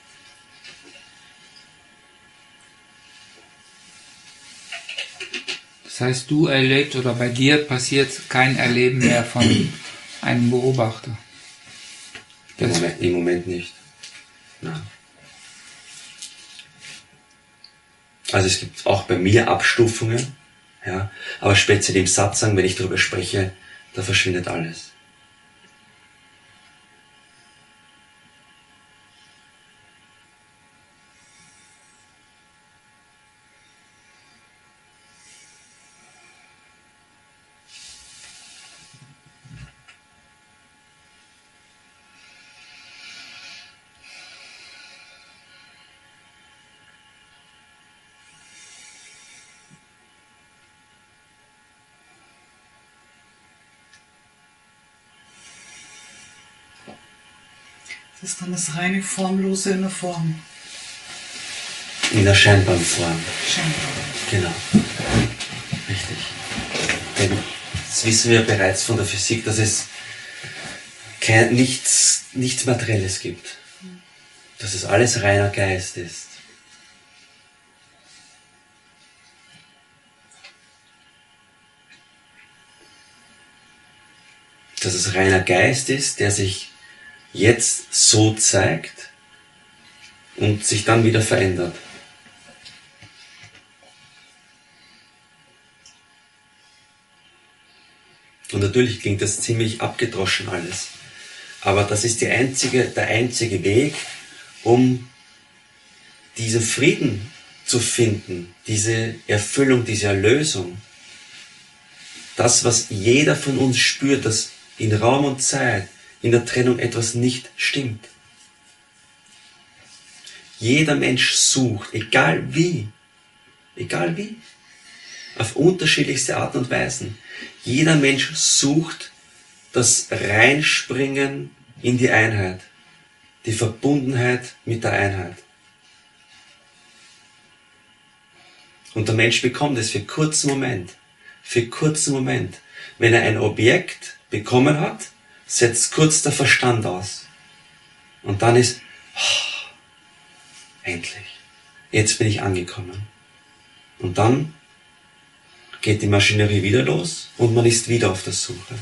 Das heißt, du erlebst oder bei dir passiert kein Erleben mehr von einem Beobachter. Im Moment nicht. Nein. Also es gibt auch bei mir Abstufungen, ja, aber speziell im Satsang, wenn ich darüber spreche, da verschwindet alles. Das ist dann das reine Formlose in der Form. In der scheinbaren Form. Scheinbar. Genau. Richtig. Denn das wissen wir bereits von der Physik, dass es nichts Materielles gibt. Dass es alles reiner Geist ist. Dass es reiner Geist ist, der sich jetzt so zeigt und sich dann wieder verändert. Und natürlich klingt das ziemlich abgedroschen alles. Aber das ist der einzige Weg, um diesen Frieden zu finden, diese Erfüllung, diese Erlösung. Das, was jeder von uns spürt, dass in Raum und Zeit, in der Trennung etwas nicht stimmt. Jeder Mensch sucht, egal wie, auf unterschiedlichste Arten und Weisen. Jeder Mensch sucht das Reinspringen in die Einheit, die Verbundenheit mit der Einheit. Und der Mensch bekommt es für kurzen Moment. Wenn er ein Objekt bekommen hat, setzt kurz der Verstand aus. Und dann ist, endlich, jetzt bin ich angekommen. Und dann geht die Maschinerie wieder los und man ist wieder auf der Suche.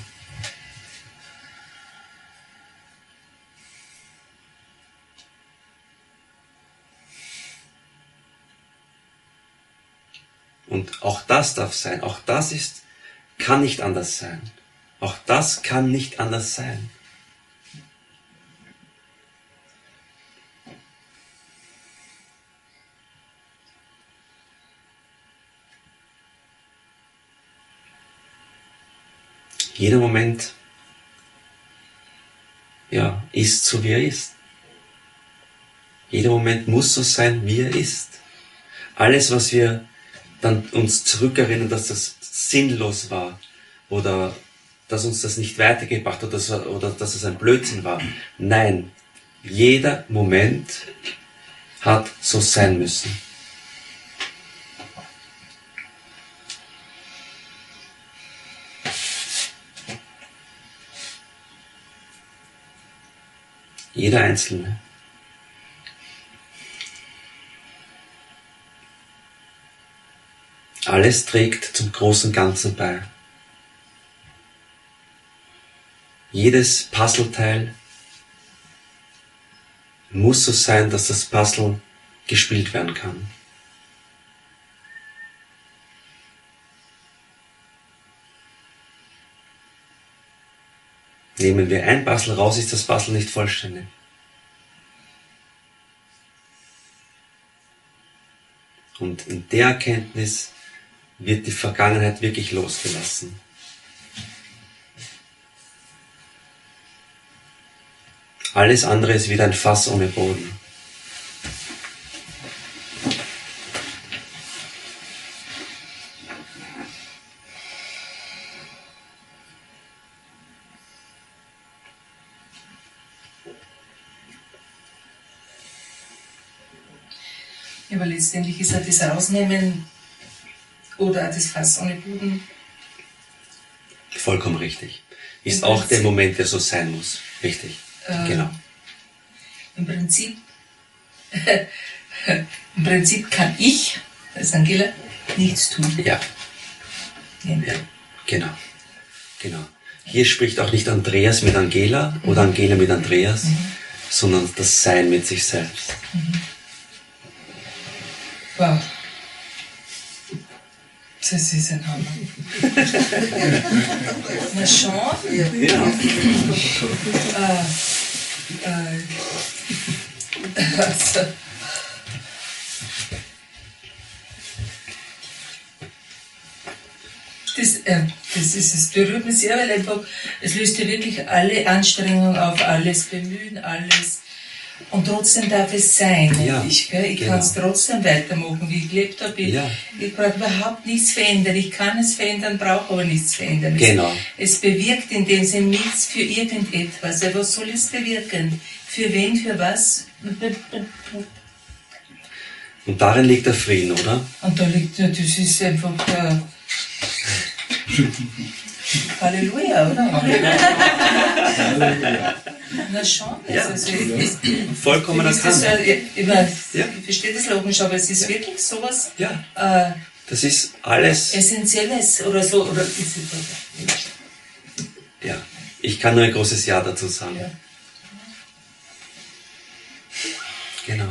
Und auch das darf sein, auch das kann nicht anders sein. Auch das kann nicht anders sein. Jeder Moment, ist so, wie er ist. Jeder Moment muss so sein, wie er ist. Alles, was wir dann uns zurückerinnern, dass das sinnlos war oder dass uns das nicht weitergebracht hat oder dass es ein Blödsinn war. Nein, jeder Moment hat so sein müssen. Jeder Einzelne. Alles trägt zum großen Ganzen bei. Jedes Puzzleteil muss so sein, dass das Puzzle gespielt werden kann. Nehmen wir ein Puzzle raus, ist das Puzzle nicht vollständig. Und in der Erkenntnis wird die Vergangenheit wirklich losgelassen. Alles andere ist wieder ein Fass ohne Boden. Ja, aber letztendlich ist ja das Rausnehmen oder auch das Fass ohne Boden. Vollkommen richtig. Ist Im auch Prinzip- der Moment, der so sein muss. Richtig. Genau. Im Prinzip, im Prinzip kann ich, als Angela, nichts tun. Ja. Ja, genau. Genau. Hier spricht auch nicht Andreas mit Angela oder Angela mit Andreas, sondern das Sein mit sich selbst. Wow. Das ist ein Hammer. Na schon? Ja. Also, das berührt mich sehr, weil einfach, es löst ja wirklich alle Anstrengungen auf, alles Bemühen, alles. Und trotzdem darf es sein, Ja, nämlich, gell? Ich genau. kann es trotzdem weitermachen, wie ich gelebt habe. Ja. Ich brauche überhaupt nichts verändern. Ich kann es verändern, brauche aber nichts verändern. Genau. Es bewirkt in dem Sinne nichts für irgendetwas. Ja, was soll es bewirken? Für wen, für was? Und darin liegt der Frieden, oder? Und da liegt, ja, das ist einfach Halleluja, oder? Na schon, Ja. also, Vollkommen ist das, erkannt. Ja. ich verstehe das logisch, aber es ist wirklich sowas Ja. Das ist alles. Essentielles oder so. Oder ist es, Ja. Ich kann nur ein großes Ja dazu sagen. Ja. Genau.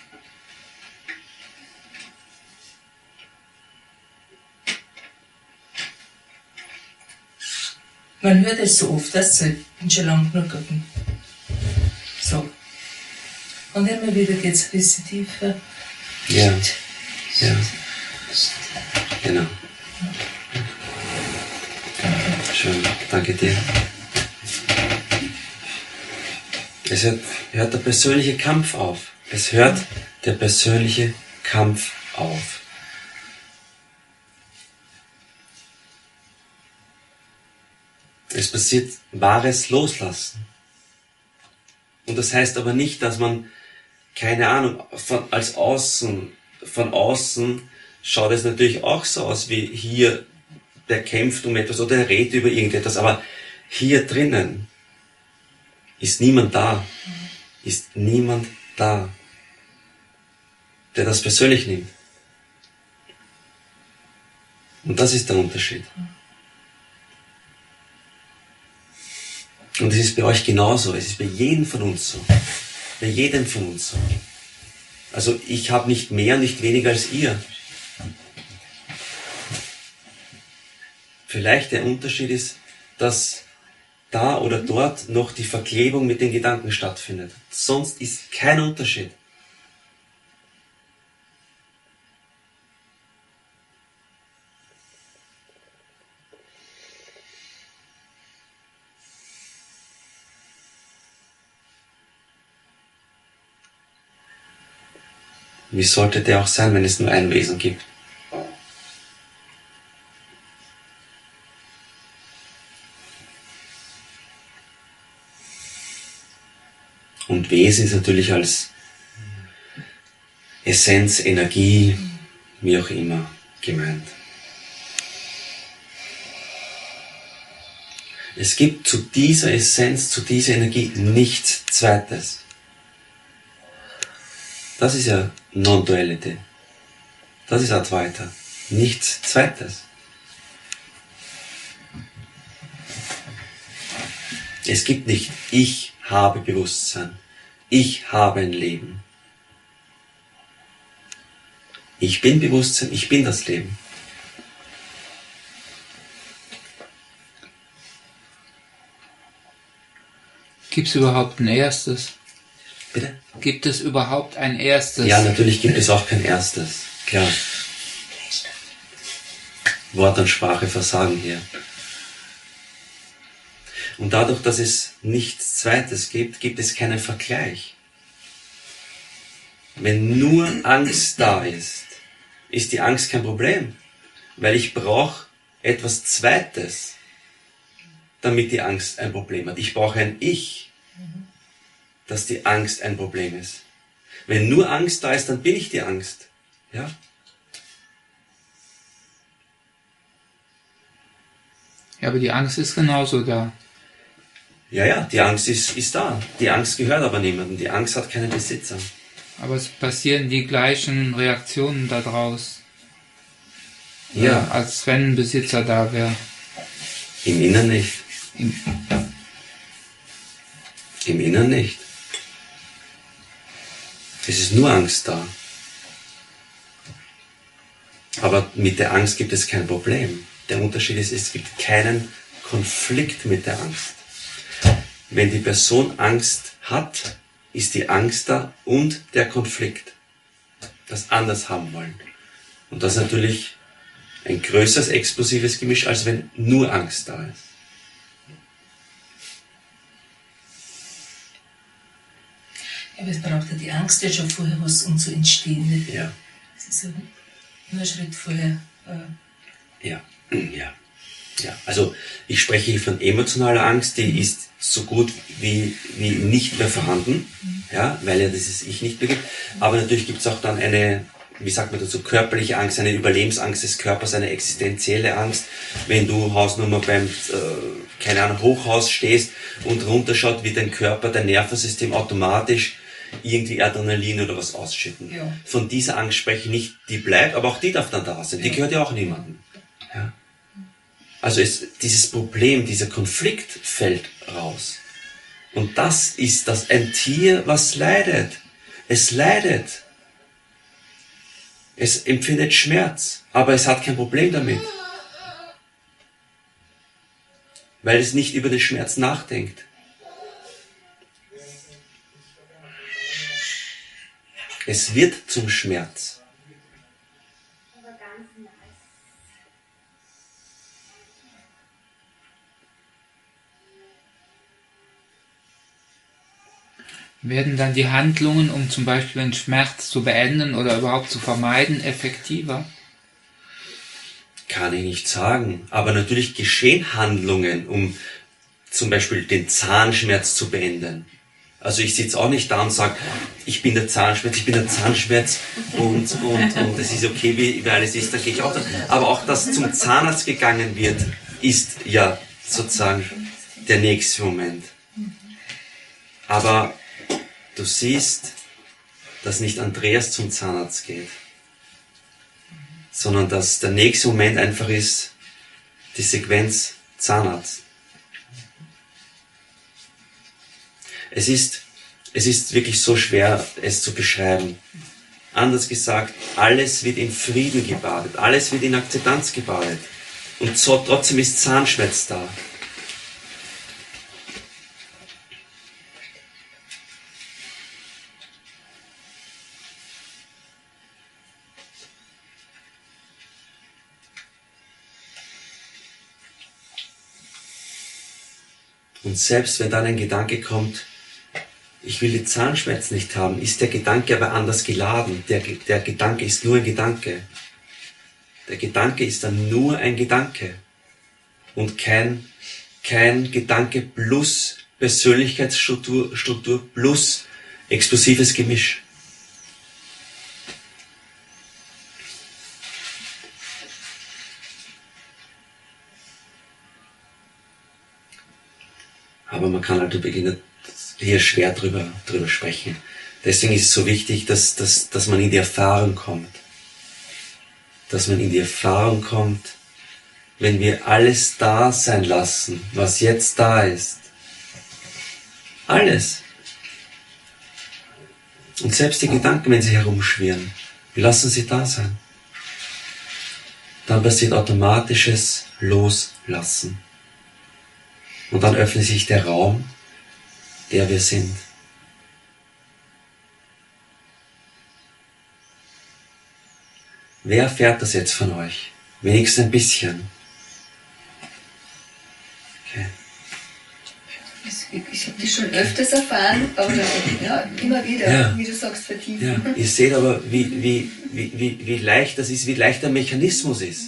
Man hört es so oft, dass ich bin schon lange genug gegangen. So. Und immer wieder geht es ein bisschen tiefer. Ja. Ja. Genau. Schön. Danke dir. Es hört der persönliche Kampf auf. Es hört der persönliche Kampf auf. Es passiert wahres Loslassen. Und das heißt aber nicht, dass man, keine Ahnung, von außen schaut es natürlich auch so aus wie hier, der kämpft um etwas oder der redet über irgendetwas, aber hier drinnen ist niemand da, der das persönlich nimmt. Und das ist der Unterschied. Und es ist bei euch genauso, es ist bei jedem von uns so. Bei jedem von uns so. Also ich habe nicht mehr, nicht weniger als ihr. Vielleicht der Unterschied ist, dass da oder dort noch die Verklebung mit den Gedanken stattfindet. Sonst ist kein Unterschied. Wie sollte der auch sein, wenn es nur ein Wesen gibt? Und Wesen ist natürlich als Essenz, Energie, wie auch immer gemeint. Es gibt zu dieser Essenz, zu dieser Energie nichts Zweites. Das ist ja Non-Duality. Das ist Advaita. Nichts Zweites. Es gibt nicht, ich habe Bewusstsein. Ich habe ein Leben. Ich bin Bewusstsein, ich bin das Leben. Gibt es überhaupt ein erstes? Bitte? Gibt es überhaupt ein erstes? Ja, natürlich gibt es auch kein erstes. Klar. Wort und Sprache versagen hier. Und dadurch, dass es nichts Zweites gibt, gibt es keinen Vergleich. Wenn nur Angst da ist, ist die Angst kein Problem, weil ich brauche etwas Zweites, damit die Angst ein Problem hat. Ich brauche ein Ich, dass die Angst ein Problem ist. Wenn nur Angst da ist, dann bin ich die Angst. Ja? Ja, aber die Angst ist genauso da. Ja, die Angst ist da. Die Angst gehört aber niemandem. Die Angst hat keinen Besitzer. Aber es passieren die gleichen Reaktionen daraus. Ja. Als wenn ein Besitzer da wäre. Im Innern nicht. Im Innern nicht. Es ist nur Angst da. Aber mit der Angst gibt es kein Problem. Der Unterschied ist, es gibt keinen Konflikt mit der Angst. Wenn die Person Angst hat, ist die Angst da und der Konflikt. Das anders haben wollen. Und das ist natürlich ein größeres explosives Gemisch, als wenn nur Angst da ist. Aber es braucht ja die Angst ja schon vorher, was um zu entstehen. Nicht? Ja. Das ist ja nur ein Schritt vorher. Ja. Also ich spreche hier von emotionaler Angst, die ist so gut wie nicht mehr vorhanden, ja, weil ja dieses Ich nicht mehr gibt. Aber natürlich gibt es auch dann eine, wie sagt man dazu, körperliche Angst, eine Überlebensangst des Körpers, eine existenzielle Angst. Wenn du Hausnummer beim, keine Ahnung, Hochhaus stehst und runterschaut, wie dein Körper, dein Nervensystem automatisch irgendwie Adrenalin oder was ausschütten. Ja. Von dieser Angst spreche ich nicht, die bleibt, aber auch die darf dann da sein. Die gehört ja auch niemandem. Ja. Also dieses Problem, dieser Konflikt fällt raus. Und das ist das ein Tier, was leidet. Es leidet. Es empfindet Schmerz, aber es hat kein Problem damit. Weil es nicht über den Schmerz nachdenkt. Es wird zum Schmerz. Werden dann die Handlungen, um zum Beispiel den Schmerz zu beenden oder überhaupt zu vermeiden, effektiver? Kann ich nicht sagen. Aber natürlich geschehen Handlungen, um zum Beispiel den Zahnschmerz zu beenden. Also ich sitze auch nicht da und sage, ich bin der Zahnschmerz und es ist okay, wie alles ist, dann gehe ich auch da. Aber auch, dass zum Zahnarzt gegangen wird, ist ja sozusagen der nächste Moment. Aber du siehst, dass nicht Andreas zum Zahnarzt geht, sondern dass der nächste Moment einfach ist, die Sequenz Zahnarzt. Es ist wirklich so schwer, es zu beschreiben. Anders gesagt, alles wird in Frieden gebadet, alles wird in Akzeptanz gebadet. Und so, trotzdem ist Zahnschmerz da. Und selbst wenn dann ein Gedanke kommt, ich will die Zahnschmerzen nicht haben, ist der Gedanke aber anders geladen. Der Gedanke ist nur ein Gedanke. Der Gedanke ist dann nur ein Gedanke. Und kein Gedanke plus Persönlichkeitsstruktur plus explosives Gemisch. Aber man kann halt hier schwer drüber sprechen. Deswegen ist es so wichtig, dass man in die Erfahrung kommt. Dass man in die Erfahrung kommt, wenn wir alles da sein lassen, was jetzt da ist. Alles. Und selbst die Gedanken, wenn sie herumschwirren, wir lassen sie da sein. Dann passiert automatisches Loslassen. Und dann öffnet sich der Raum, der wir sind. Wer erfährt das jetzt von euch? Wenigstens ein bisschen. Okay. Ich habe das schon öfters erfahren, aber ja, immer wieder, Ja. wie du sagst, vertiefen. Ja, ihr seht aber, wie leicht das ist, wie leicht der Mechanismus ist.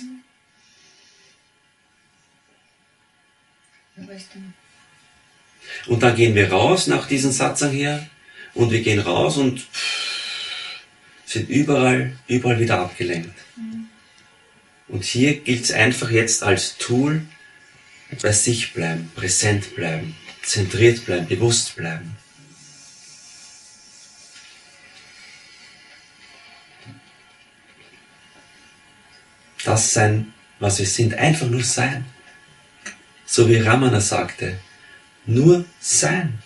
Ja, weißt du. Und dann gehen wir raus nach diesem Satzang hier und wir gehen raus und sind überall wieder abgelenkt. Und hier gilt es einfach jetzt als Tool, bei sich bleiben, präsent bleiben, zentriert bleiben, bewusst bleiben. Das sein, was wir sind, einfach nur sein. So wie Ramana sagte, nur sein.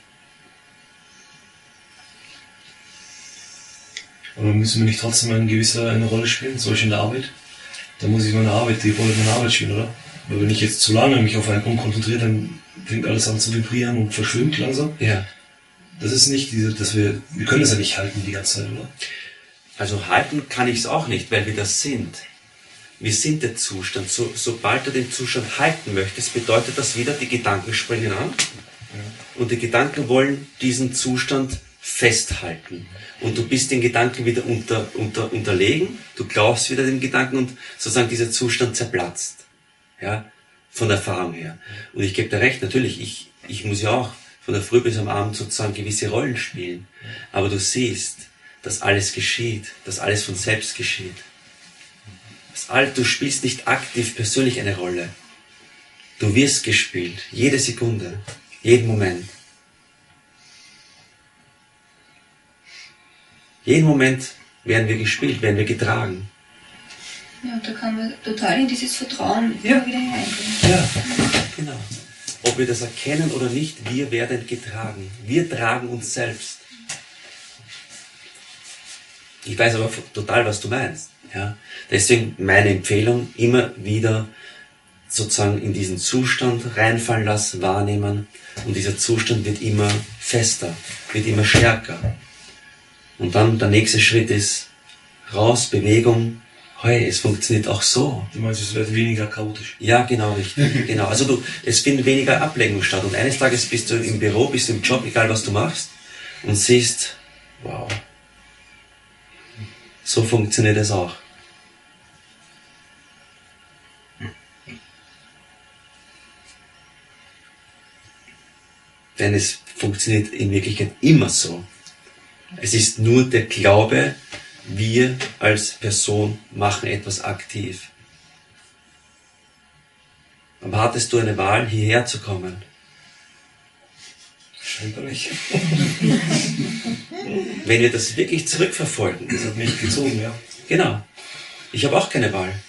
Aber müssen wir nicht trotzdem eine Rolle spielen, zum Beispiel in der Arbeit? Da muss ich die Rolle meiner Arbeit spielen, oder? Weil wenn ich jetzt zu lange mich auf einen Punkt konzentriere, dann fängt alles an zu vibrieren und verschwimmt langsam. Ja. Das ist nicht wir können es ja nicht halten die ganze Zeit, oder? Also halten kann ich es auch nicht, weil wir das sind. Wir sind der Zustand. Sobald du den Zustand halten möchtest, bedeutet das wieder, die Gedanken springen an. Und die Gedanken wollen diesen Zustand festhalten. Und du bist den Gedanken wieder unterlegen, du glaubst wieder den Gedanken und sozusagen dieser Zustand zerplatzt. Ja, von Erfahrung her. Und ich gebe dir recht, natürlich, ich muss ja auch von der Früh bis am Abend sozusagen gewisse Rollen spielen. Aber du siehst, dass alles geschieht, dass alles von selbst geschieht. Du spielst nicht aktiv persönlich eine Rolle. Du wirst gespielt, jede Sekunde, jeden Moment. Jeden Moment werden wir gespielt, werden wir getragen. Ja, und da kann man total in dieses Vertrauen immer wieder hineingehen. Ja, genau. Ob wir das erkennen oder nicht, wir werden getragen. Wir tragen uns selbst. Ich weiß aber total, was du meinst. Ja? Deswegen meine Empfehlung, immer wieder sozusagen in diesen Zustand reinfallen lassen, wahrnehmen. Und dieser Zustand wird immer fester, wird immer stärker. Und dann der nächste Schritt ist raus, Bewegung. Hey, es funktioniert auch so. Du meinst, es wird weniger chaotisch? Ja, genau, richtig. Genau. Also es findet weniger Ablenkung statt. Und eines Tages bist du im Büro, bist du im Job, egal was du machst, und siehst, wow, so funktioniert es auch. Denn es funktioniert in Wirklichkeit immer so. Es ist nur der Glaube, wir als Person machen etwas aktiv. Aber hattest du eine Wahl, hierher zu kommen? Scheinbar nicht. Wenn wir das wirklich zurückverfolgen. Das hat mich gezogen, ja. Genau. Ich habe auch keine Wahl.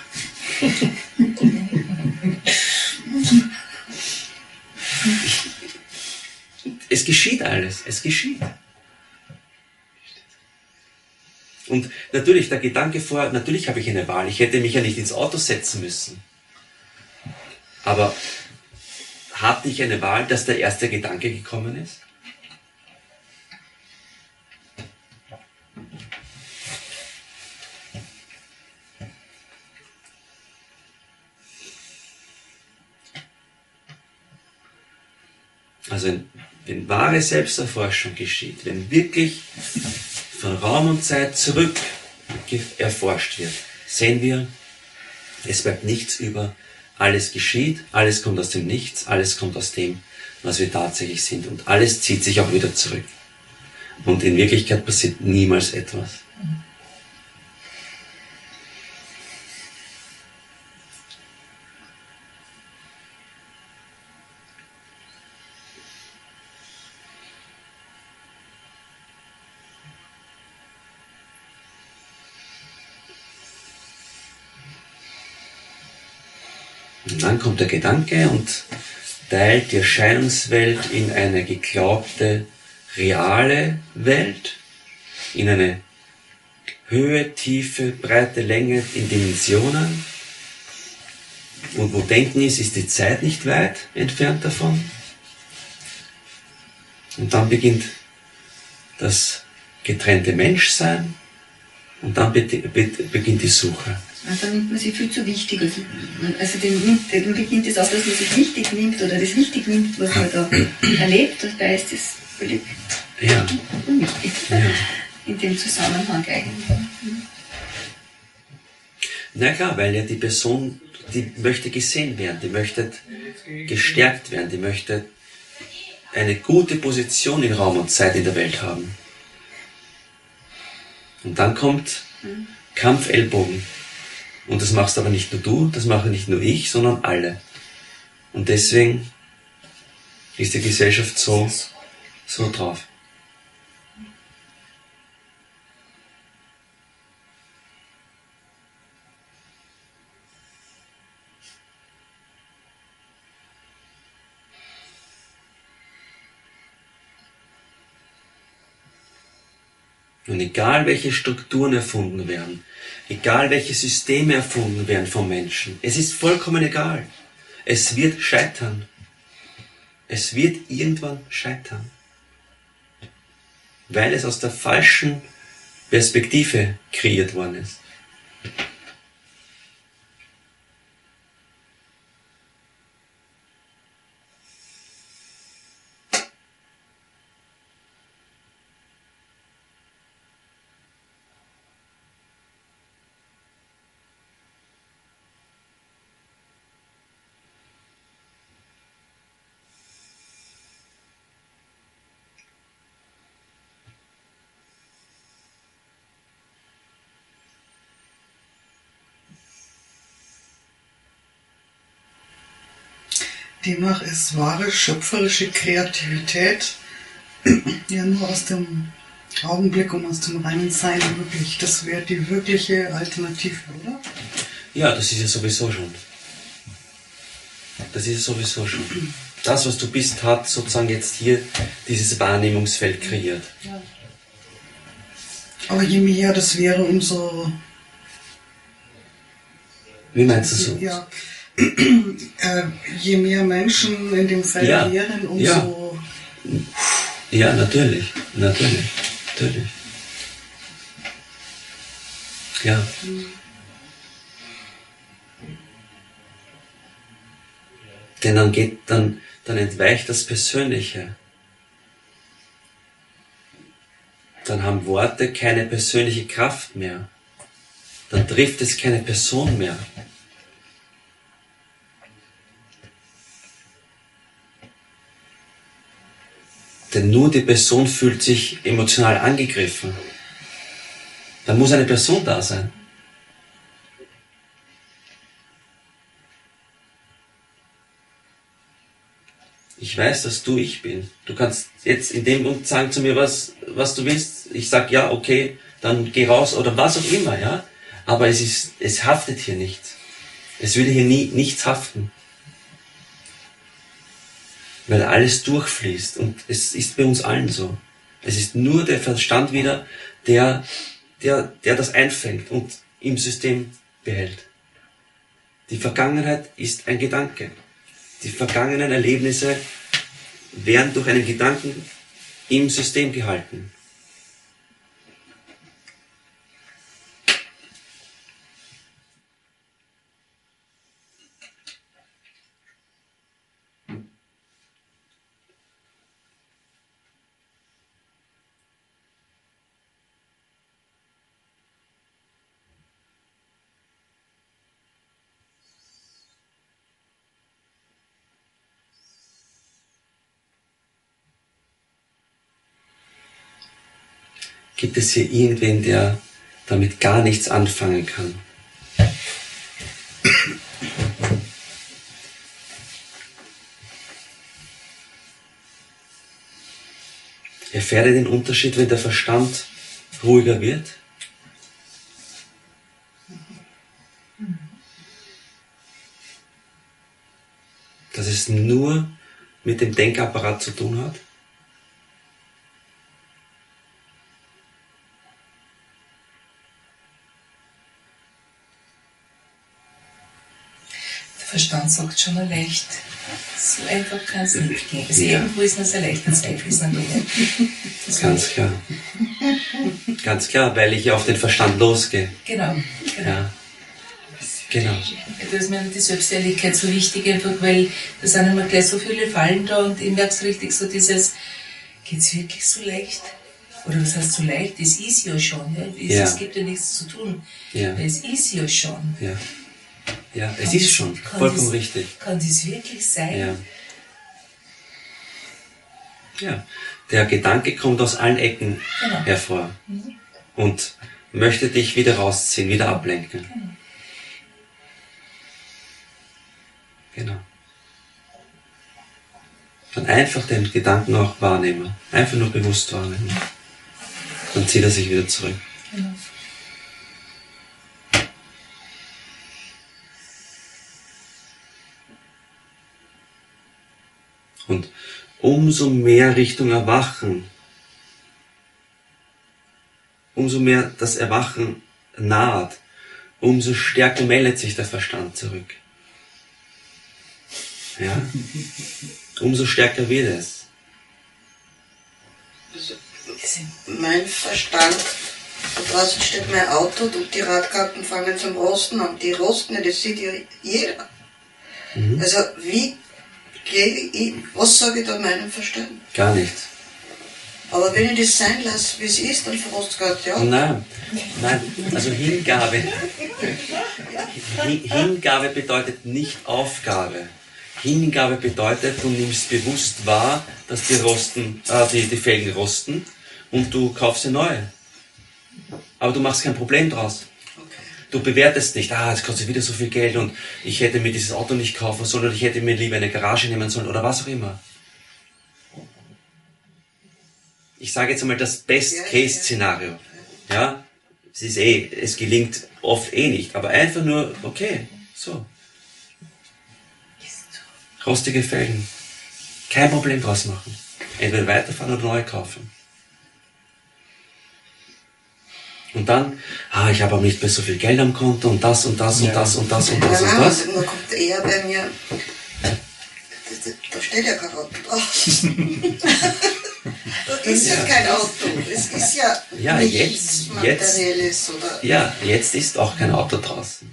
Es geschieht alles. Es geschieht. Und natürlich, der Gedanke vor, natürlich habe ich eine Wahl. Ich hätte mich ja nicht ins Auto setzen müssen. Aber hatte ich eine Wahl, dass der erste Gedanke gekommen ist? Also wenn wahre Selbsterforschung geschieht, wenn wirklich von Raum und Zeit zurück erforscht wird, sehen wir, es bleibt nichts über, alles geschieht, alles kommt aus dem Nichts, alles kommt aus dem, was wir tatsächlich sind, und alles zieht sich auch wieder zurück. Und in Wirklichkeit passiert niemals etwas. Und dann kommt der Gedanke und teilt die Erscheinungswelt in eine geglaubte, reale Welt, in eine Höhe, Tiefe, Breite, Länge, in Dimensionen. Und wo Denken ist, ist die Zeit nicht weit entfernt davon. Und dann beginnt das getrennte Menschsein, Und dann beginnt die Suche. Und dann nimmt man sich viel zu wichtig. Also dann beginnt es auch, dass man sich wichtig nimmt oder das wichtig nimmt, was man da erlebt. Dabei ist das völlig unwichtig. Ja. In dem Zusammenhang eigentlich. Na klar, weil ja die Person, die möchte gesehen werden, die möchte gestärkt werden, die möchte eine gute Position in Raum und Zeit in der Welt haben. Und dann kommt Kampfellbogen. Und das machst aber nicht nur du, das mache nicht nur ich, sondern alle. Und deswegen ist die Gesellschaft so drauf. Und egal welche Strukturen erfunden werden, egal welche Systeme erfunden werden vom Menschen, es ist vollkommen egal. Es wird scheitern. Es wird irgendwann scheitern. Weil es aus der falschen Perspektive kreiert worden ist. Demnach ist wahre schöpferische Kreativität ja nur aus dem Augenblick und aus dem reinen Sein möglich. Das wäre die wirkliche Alternative, oder? Ja, das ist ja sowieso schon. Das ist ja sowieso schon. Das, was du bist, hat sozusagen jetzt hier dieses Wahrnehmungsfeld kreiert. Aber je mehr das wäre, umso... Wie meinst du so? Ja. Je mehr Menschen in dem Feld wären, umso... Ja, natürlich. Ja. Denn dann entweicht das Persönliche. Dann haben Worte keine persönliche Kraft mehr. Dann trifft es keine Person mehr. Denn nur die Person fühlt sich emotional angegriffen. Da muss eine Person da sein. Ich weiß, dass du ich bin. Du kannst jetzt in dem Punkt sagen zu mir, was du willst. Ich sag ja, okay, dann geh raus oder was auch immer, ja. Aber es haftet hier nichts. Es würde hier nichts haften. Weil alles durchfließt und es ist bei uns allen so. Es ist nur der Verstand wieder, der das einfängt und im System behält. Die Vergangenheit ist ein Gedanke. Die vergangenen Erlebnisse werden durch einen Gedanken im System gehalten. Gibt es hier irgendwen, der damit gar nichts anfangen kann? Erfährt ihr den Unterschied, wenn der Verstand ruhiger wird? Dass es nur mit dem Denkapparat zu tun hat? Der Verstand sagt schon leicht, So einfach kann es nicht gehen. Also irgendwo ist man sehr leicht, der Zweifel ist dann doch. Ganz klar. Ganz klar, weil ich ja auf den Verstand losgehe. Genau. Ja. Genau. Da ist mir die Selbstehrlichkeit so wichtig, einfach weil da sind immer gleich so viele Fallen da und ich merke es richtig so dieses, geht's wirklich so leicht? Oder was heißt so leicht? Es ist ja schon. Ja? Es gibt ja nichts zu tun. Ja. Es ist ja schon. Ja, ja, es ist schon. Vollkommen richtig. Kann das wirklich sein? Ja. Ja. Der Gedanke kommt aus allen Ecken hervor und möchte dich wieder rausziehen, wieder ablenken. Genau. Dann einfach den Gedanken auch wahrnehmen. Einfach nur bewusst wahrnehmen. Dann zieht er sich wieder zurück. Genau. Und umso mehr Richtung Erwachen, umso mehr das Erwachen naht, umso stärker meldet sich der Verstand zurück. Ja? Umso stärker wird es. Also, mein Verstand, da draußen steht mein Auto und die Radkappen fangen zum Rosten an. Die rosten ja, das sieht ja jeder. Also wie gehe ich, was sage ich da meinem Verstand? Gar nichts. Aber wenn ich das sein lasse, wie es ist, dann verrostet es gerade, ja. Nein, also Hingabe. Hingabe bedeutet nicht Aufgabe. Hingabe bedeutet, du nimmst bewusst wahr, dass die Felgen rosten und du kaufst sie neu. Aber du machst kein Problem draus. Du bewertest nicht, es kostet wieder so viel Geld und ich hätte mir dieses Auto nicht kaufen sollen oder ich hätte mir lieber eine Garage nehmen sollen oder was auch immer. Ich sage jetzt einmal das Best-Case-Szenario. Ja, es gelingt oft nicht, aber einfach nur, okay, so. Rostige Felgen. Kein Problem draus machen. Entweder weiterfahren oder neu kaufen. Und dann, ich habe aber nicht mehr so viel Geld am Konto und das und das und das und das und das und das. Man kommt eher bei mir, da steht ja kein Auto drauf. Das ist ja kein Auto, es ist ja nichts Materielles. Oder? Ja, jetzt ist auch kein Auto draußen.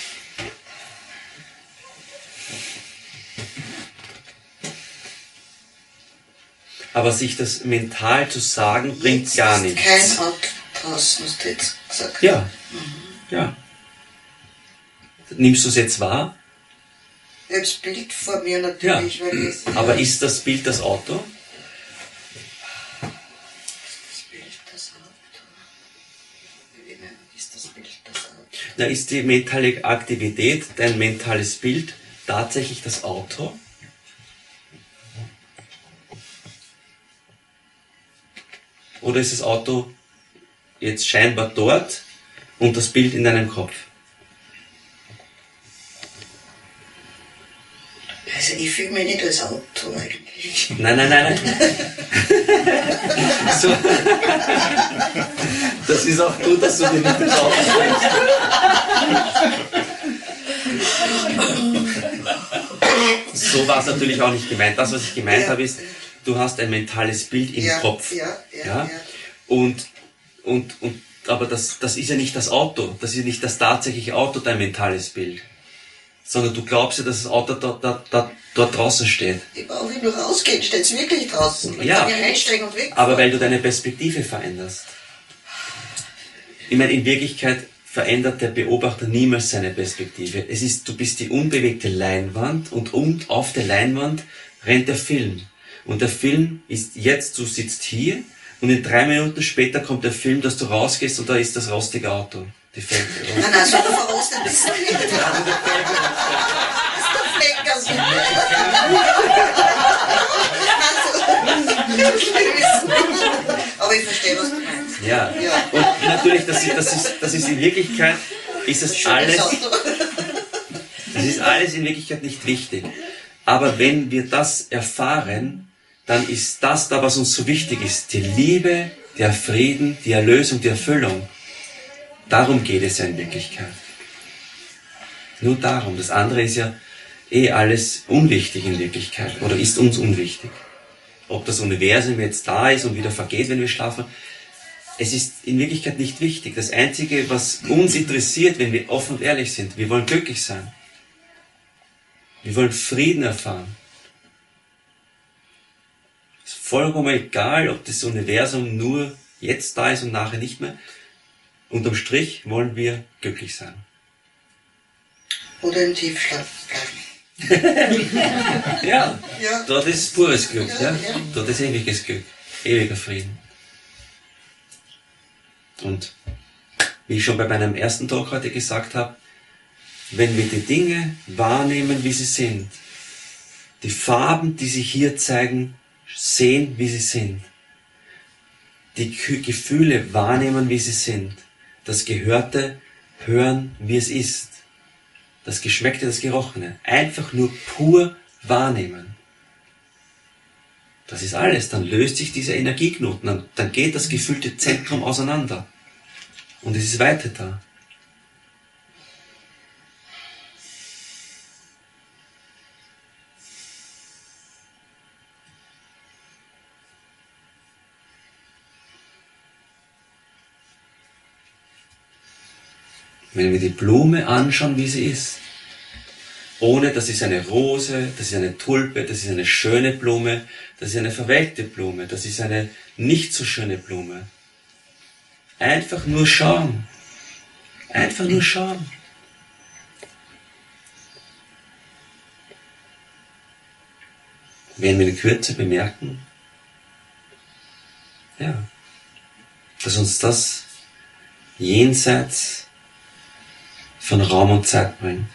Aber sich das mental zu sagen, bringt gar nichts. Kein Auto draußen, hast du jetzt gesagt. Ja. Ja. Nimmst du es jetzt wahr? Ich habe das Bild vor mir natürlich. Ja. Weil Aber ist das Bild das Auto? Das Bild das Auto. Wie ist das Bild das Auto? Na, ist die mentale Aktivität, dein mentales Bild, tatsächlich das Auto? Oder ist das Auto jetzt scheinbar dort und das Bild in deinem Kopf? Also ich fühle mich nicht als Auto eigentlich. Nein. So. Das ist auch gut, dass du dir nicht das Auto fühlst. So war es natürlich auch nicht gemeint. Das, was ich gemeint habe, ist, du hast ein mentales Bild im Kopf. Ja. Aber das ist ja nicht das Auto. Das ist ja nicht das tatsächliche Auto, dein mentales Bild. Sondern du glaubst ja, dass das Auto dort draußen steht. Ich brauche nur rausgehen, steht es wirklich draußen. Man kann ja einsteigen und wegfahren. Aber weil du deine Perspektive veränderst. Ich meine, in Wirklichkeit verändert der Beobachter niemals seine Perspektive. Du bist die unbewegte Leinwand und auf der Leinwand rennt der Film. Und der Film ist jetzt, du sitzt hier und in 3 Minuten später kommt der Film, dass du rausgehst und da ist das rostige Auto. Die Felgen. Nein, so verrostet bist du nicht. Das ist der Flecker. Aber ich verstehe, was du meinst. Ja. Und natürlich, das ist in Wirklichkeit, ist das alles in Wirklichkeit nicht wichtig. Aber wenn wir das erfahren, dann ist das da, was uns so wichtig ist. Die Liebe, der Frieden, die Erlösung, die Erfüllung. Darum geht es ja in Wirklichkeit. Nur darum. Das andere ist ja alles unwichtig in Wirklichkeit oder ist uns unwichtig. Ob das Universum jetzt da ist und wieder vergeht, wenn wir schlafen, es ist in Wirklichkeit nicht wichtig. Das Einzige, was uns interessiert, wenn wir offen und ehrlich sind, wir wollen glücklich sein. Wir wollen Frieden erfahren. Es ist vollkommen egal, ob das Universum nur jetzt da ist und nachher nicht mehr. Unterm Strich wollen wir glücklich sein. Oder im Tiefschlaf bleiben. Ja, Ja. dort ist pures Glück. Ja, Ja? ja. Dort ist ewiges Glück, ewiger Frieden. Und wie ich schon bei meinem ersten Talk heute gesagt habe, wenn wir die Dinge wahrnehmen, wie sie sind, die Farben, die sich hier zeigen, sehen, wie sie sind, die Gefühle wahrnehmen, wie sie sind, das Gehörte hören, wie es ist, das Geschmeckte, das Gerochene, einfach nur pur wahrnehmen. Das ist alles, dann löst sich dieser Energieknoten, dann geht das gefühlte Zentrum auseinander und es ist weiter da. Wenn wir die Blume anschauen, wie sie ist, ohne das ist eine Rose, das ist eine Tulpe, das ist eine schöne Blume, das ist eine verwelkte Blume, das ist eine nicht so schöne Blume. Einfach nur schauen. Einfach nur schauen. Werden wir in Kürze bemerken, ja, dass uns das jenseits von Raum und Zeit bringt.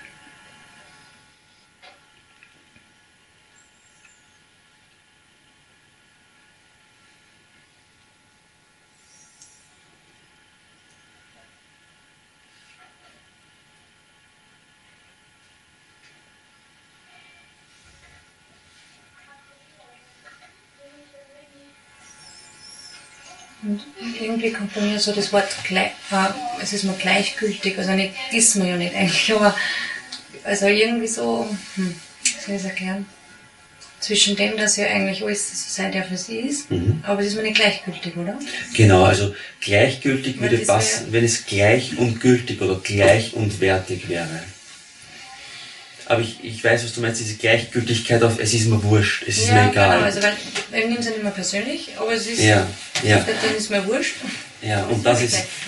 Und irgendwie kommt bei mir so das Wort, es ist mir gleichgültig, also nicht, ist mir ja nicht eigentlich, aber also irgendwie so, wie soll ich es erklären, zwischen dem, dass ja eigentlich alles so sein darf, wie es ist, aber es ist mir nicht gleichgültig, oder? Genau, also gleichgültig würde passen, wenn es gleich und gültig oder gleich und wertig wäre. Aber ich weiß, was du meinst, diese Gleichgültigkeit auf, es ist mir wurscht, es ist mir egal. Genau, also weil, ich nehme es ja nicht mehr persönlich, aber es ist, ja. dann ist mir wurscht. Ja, und das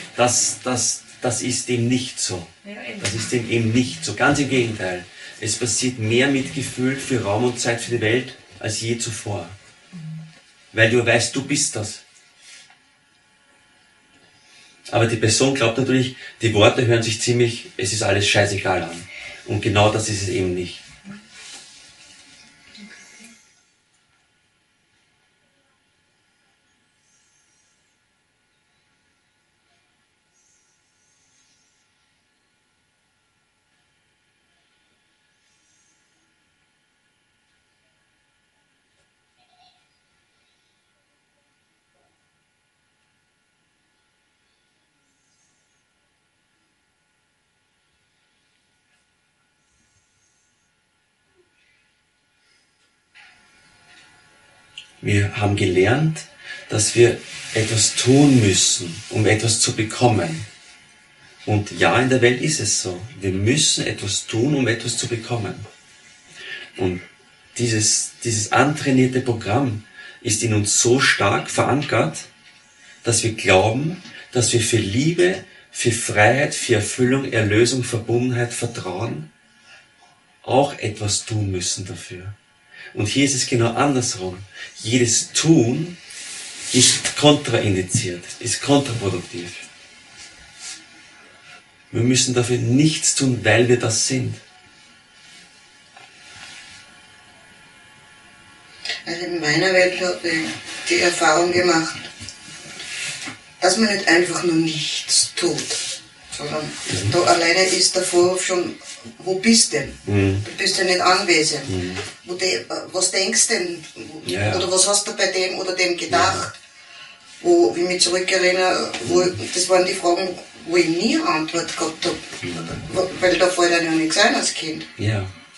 ist dem nicht so. Ja, das ist dem eben nicht so. Ganz im Gegenteil. Es passiert mehr Mitgefühl für Raum und Zeit, für die Welt, als je zuvor. Weil du weißt, du bist das. Aber die Person glaubt natürlich, die Worte hören sich ziemlich, es ist alles scheißegal an. Und genau das ist es eben nicht. Wir haben gelernt, dass wir etwas tun müssen, um etwas zu bekommen. Und ja, in der Welt ist es so. Wir müssen etwas tun, um etwas zu bekommen. Und dieses antrainierte Programm ist in uns so stark verankert, dass wir glauben, dass wir für Liebe, für Freiheit, für Erfüllung, Erlösung, Verbundenheit, Vertrauen auch etwas tun müssen dafür. Und hier ist es genau andersrum. Jedes Tun ist kontraindiziert, ist kontraproduktiv. Wir müssen dafür nichts tun, weil wir das sind. Also in meiner Welt habe ich die Erfahrung gemacht, dass man nicht einfach nur nichts tut, sondern da alleine ist der Vorwurf schon, wo bist denn? Du bist ja nicht anwesend. Was denkst denn? Ja. Oder was hast du bei dem oder dem gedacht? Ja. Wo, wie ich mich zurückerinnere, das waren die Fragen, wo ich nie eine Antwort gehabt habe, weil da fällt einem ja nichts ein als Kind. Ja.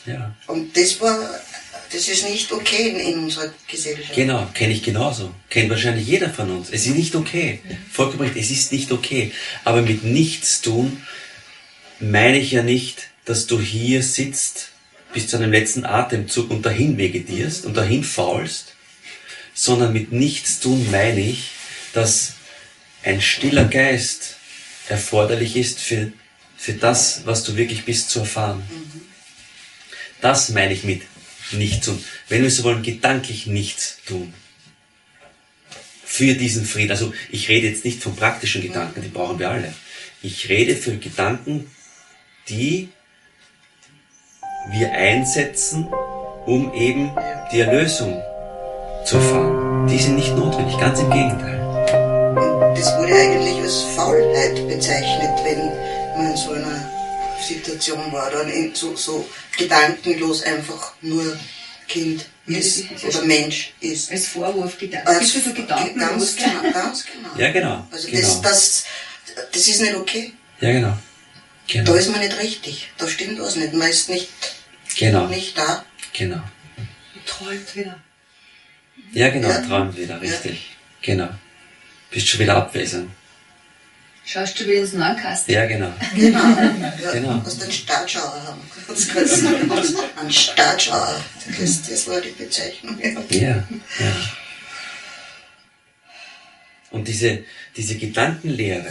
Ja. Und das ist nicht okay in unserer Gesellschaft. Genau, kenne ich genauso. Kennt wahrscheinlich jeder von uns. Es ist nicht okay. Vollkommen richtig, es ist nicht okay. Aber mit nichts tun meine ich ja nicht, dass du hier sitzt bis zu einem letzten Atemzug und dahin vegetierst und dahin faulst, sondern mit nichts tun meine ich, dass ein stiller Geist erforderlich ist für das, was du wirklich bist, zu erfahren. Das meine ich mit nichts tun. Wenn wir so wollen, gedanklich nichts tun. Für diesen Frieden. Also ich rede jetzt nicht von praktischen Gedanken, die brauchen wir alle. Ich rede für Gedanken, die wir einsetzen, um eben die Erlösung zu erfahren. Die sind nicht notwendig, ganz im Gegenteil. Das wurde eigentlich als Faulheit bezeichnet, wenn man in so einer Situation war, oder so gedankenlos einfach nur Kind ist oder Mensch ist. Als Vorwurf gedacht. Es gibt so Gedanken. Ganz genau. Ja, genau. Also genau. Das ist nicht okay. Ja, genau. Da ist man nicht richtig. Da stimmt was nicht. Man ist nicht da. Genau. Träumt wieder. Ja, genau, träumt wieder, richtig. Ja. Genau. Bist schon wieder abwesend. Schaust du wieder ins Neukasten? Ja, genau. Genau. Aus den Startschauer haben. Ein Startschauer. Das war die Bezeichnung. Ja. Und diese Gedankenlehre,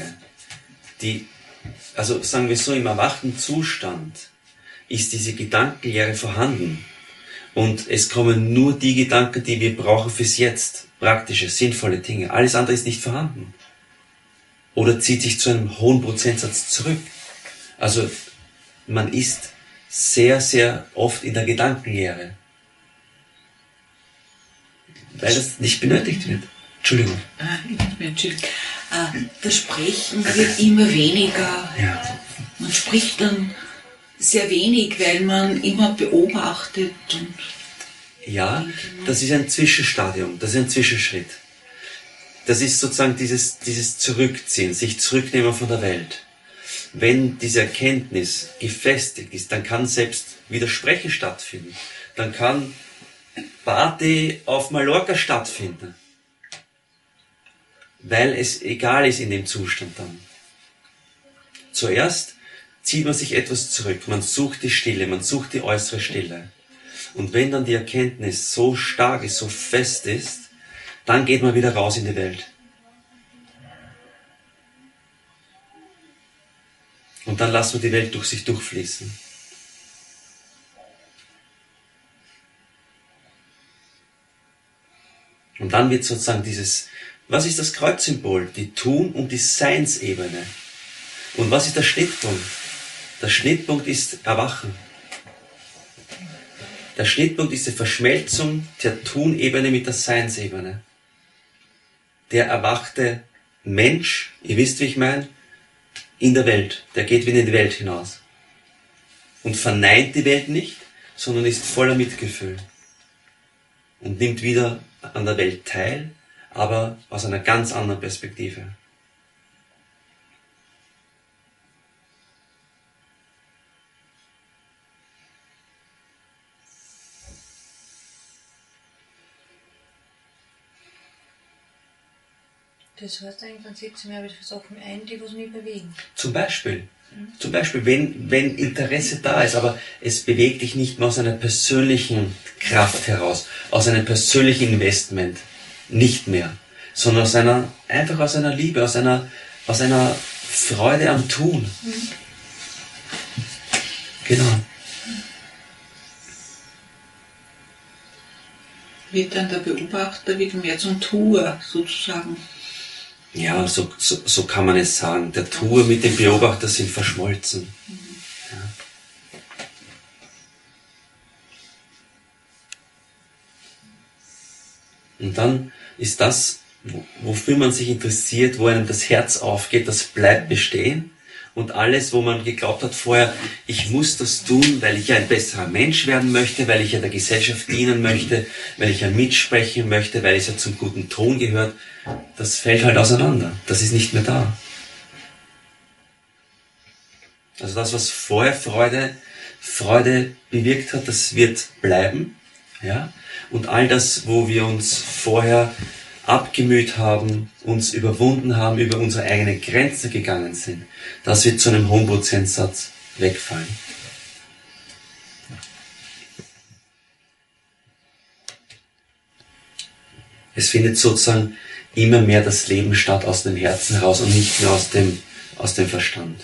also sagen wir so, im erwachten Zustand ist diese Gedankenlehre vorhanden. Und es kommen nur die Gedanken, die wir brauchen fürs Jetzt. Praktische, sinnvolle Dinge. Alles andere ist nicht vorhanden. Oder zieht sich zu einem hohen Prozentsatz zurück. Also man ist sehr, sehr oft in der Gedankenlehre. Weil das nicht benötigt wird. Entschuldigung. Das Sprechen wird immer weniger. Ja. Man spricht dann sehr wenig, weil man immer beobachtet. Und ja, das ist ein Zwischenstadium, das ist ein Zwischenschritt. Das ist sozusagen dieses Zurückziehen, sich zurücknehmen von der Welt. Wenn diese Erkenntnis gefestigt ist, dann kann selbst Widersprechen stattfinden. Dann kann Party auf Mallorca stattfinden. Weil es egal ist in dem Zustand dann. Zuerst zieht man sich etwas zurück, man sucht die Stille, man sucht die äußere Stille. Und wenn dann die Erkenntnis so stark ist, so fest ist, dann geht man wieder raus in die Welt. Und dann lassen wir die Welt durch sich durchfließen. Und dann wird sozusagen was ist das Kreuzsymbol? Die Tun- und die Seinsebene. Und was ist der Schnittpunkt? Der Schnittpunkt ist Erwachen. Der Schnittpunkt ist die Verschmelzung der Tunebene mit der Seinsebene. Der erwachte Mensch, ihr wisst, wie ich meine, in der Welt, der geht wieder in die Welt hinaus. Und verneint die Welt nicht, sondern ist voller Mitgefühl. Und nimmt wieder an der Welt teil, aber aus einer ganz anderen Perspektive. Das heißt im Prinzip, sie mir aber Sachen ein, die was mich bewegen. Zum Beispiel, wenn Interesse da ist, aber es bewegt dich nicht mehr aus einer persönlichen Kraft heraus, aus einem persönlichen Investment, nicht mehr, sondern einfach aus einer Liebe, aus einer Freude am Tun. Genau. wird dann der Beobachter wieder mehr zum Tuer sozusagen. Ja, so kann man es sagen. Der Tuer mit dem Beobachter sind verschmolzen. Ja. Und dann ist das, wofür man sich interessiert, wo einem das Herz aufgeht, das bleibt bestehen. Und alles, wo man geglaubt hat vorher, ich muss das tun, weil ich ja ein besserer Mensch werden möchte, weil ich ja der Gesellschaft dienen möchte, weil ich ja mitsprechen möchte, weil es ja zum guten Ton gehört, das fällt halt auseinander. Das ist nicht mehr da. Also das, was vorher Freude Freude bewirkt hat, das wird bleiben. Ja? Und all das, wo wir uns vorher abgemüht haben, uns überwunden haben, über unsere eigene Grenze gegangen sind, das wird zu einem hohen Prozentsatz wegfallen. Es findet sozusagen immer mehr das Leben statt aus dem Herzen heraus und nicht mehr aus dem Verstand.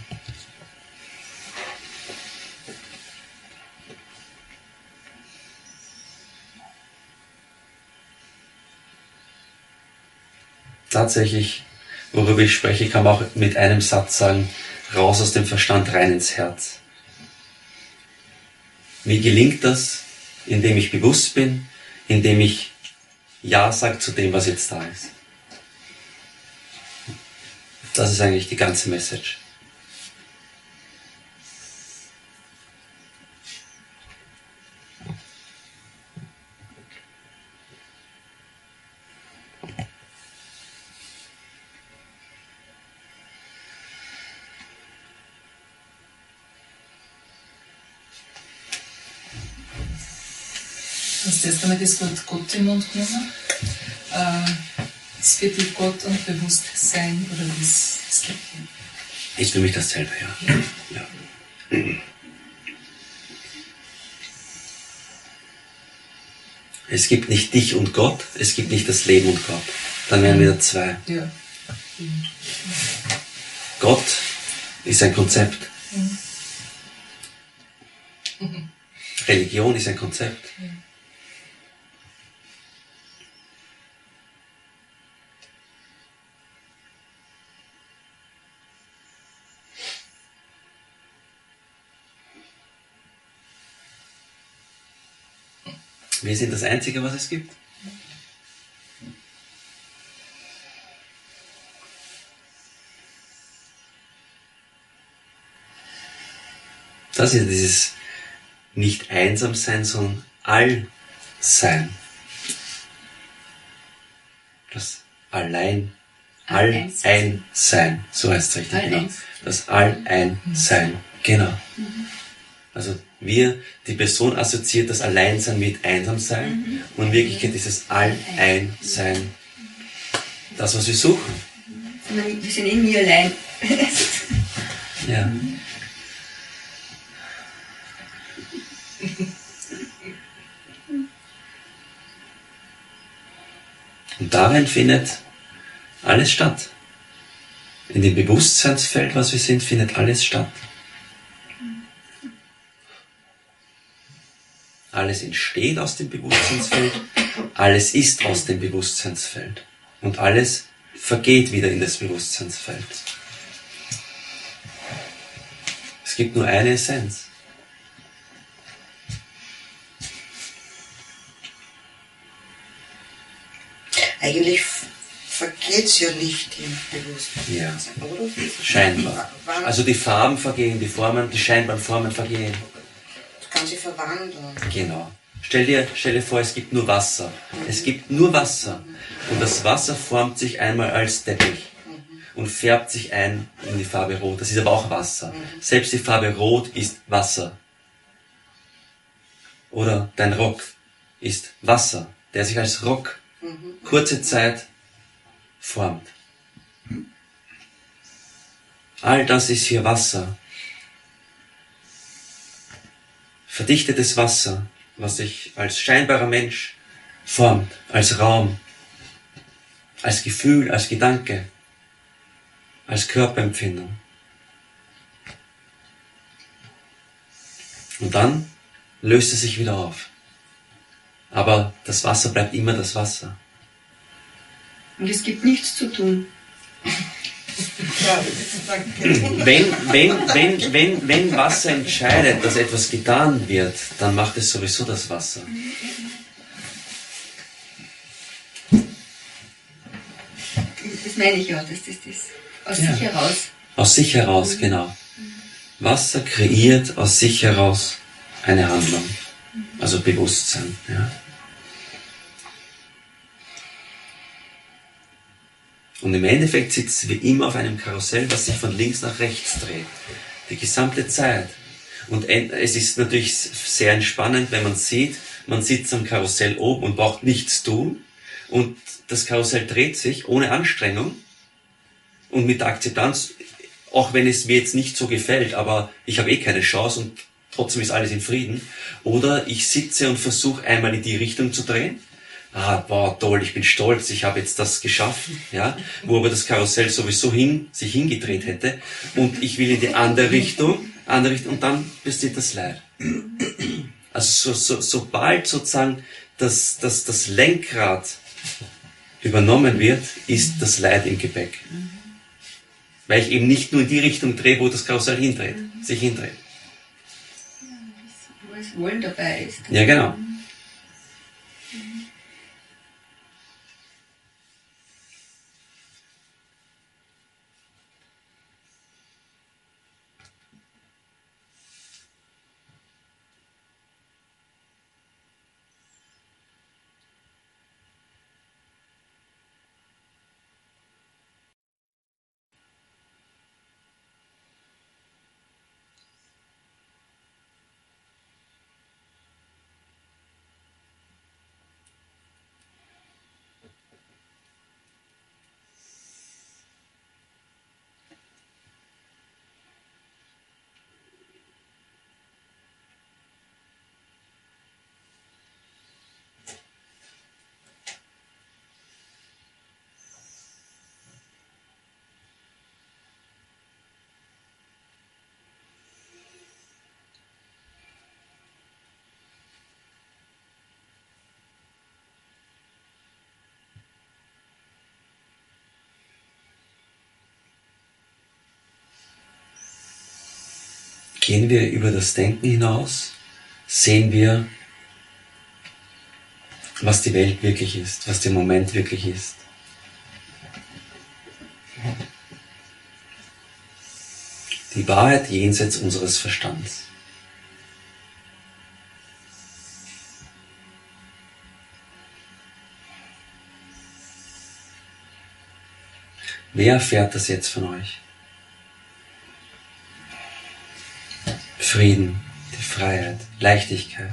Tatsächlich, worüber ich spreche, kann man auch mit einem Satz sagen, raus aus dem Verstand, rein ins Herz. Wie gelingt das? Indem ich bewusst bin, indem ich Ja sage zu dem, was jetzt da ist. Das ist eigentlich die ganze Message. Hast du jetzt einmal das Wort Gott im Mund genommen? Ist für dich Gott und Bewusstsein oder ist das Gleiche? Ist für mich dasselbe, ja. Ja. Es gibt nicht dich und Gott, es gibt nicht das Leben und Gott. Dann wären wir zwei. Ja. Gott ist ein Konzept. Religion ist ein Konzept. Wir sind das Einzige, was es gibt. Das ist dieses nicht einsam sein, sondern Allsein. Das Allein, All-Eins-Sein, so heißt es richtig, genau. Das All-Eins-Sein, genau. Also die Person assoziiert das Alleinsein mit Einsamsein und in Wirklichkeit ist das All-Eins-Sein das, was wir suchen. Wir sind nie allein. Ja. Und darin findet alles statt. In dem Bewusstseinsfeld, was wir sind, findet alles statt. Alles entsteht aus dem Bewusstseinsfeld, alles ist aus dem Bewusstseinsfeld und alles vergeht wieder in das Bewusstseinsfeld. Es gibt nur eine Essenz. Eigentlich vergeht es ja nicht im Bewusstsein. Ja, scheinbar. Also die Farben vergehen, die scheinbaren Formen vergehen. Kann sie verwandeln. Genau. Stell dir vor, es gibt nur Wasser. Es gibt nur Wasser. Und das Wasser formt sich einmal als Teppich und färbt sich ein in die Farbe Rot. Das ist aber auch Wasser. Selbst die Farbe Rot ist Wasser. Oder dein Rock ist Wasser, der sich als Rock kurze Zeit formt. All das ist hier Wasser. Verdichtetes Wasser, was sich als scheinbarer Mensch formt, als Raum, als Gefühl, als Gedanke, als Körperempfindung. Und dann löst es sich wieder auf. Aber das Wasser bleibt immer das Wasser. Und es gibt nichts zu tun. Wenn Wasser entscheidet, dass etwas getan wird, dann macht es sowieso das Wasser. Das meine ich ja, dass das aus sich heraus. Aus sich heraus, genau. Wasser kreiert aus sich heraus eine Handlung, also Bewusstsein. Ja. Und im Endeffekt sitzen wir immer auf einem Karussell, was sich von links nach rechts dreht. Die gesamte Zeit. Und es ist natürlich sehr entspannend, wenn man sieht, man sitzt am Karussell oben und braucht nichts tun und das Karussell dreht sich ohne Anstrengung und mit der Akzeptanz, auch wenn es mir jetzt nicht so gefällt, aber ich habe keine Chance und trotzdem ist alles in Frieden. Oder ich sitze und versuche einmal in die Richtung zu drehen. Wow, toll, ich bin stolz, ich habe jetzt das geschaffen, ja, wo aber das Karussell sowieso sich hingedreht hätte und ich will in die andere Richtung und dann passiert das Leid. Also sobald sozusagen das Lenkrad übernommen wird, ist das Leid im Gepäck. Weil ich eben nicht nur in die Richtung drehe, wo das Karussell sich hindreht. Wo das Wollen dabei ist. Ja, genau. Gehen wir über das Denken hinaus, sehen wir, was die Welt wirklich ist, was der Moment wirklich ist. Die Wahrheit jenseits unseres Verstands. Wer erfährt das jetzt von euch? Frieden, die Freiheit, Leichtigkeit.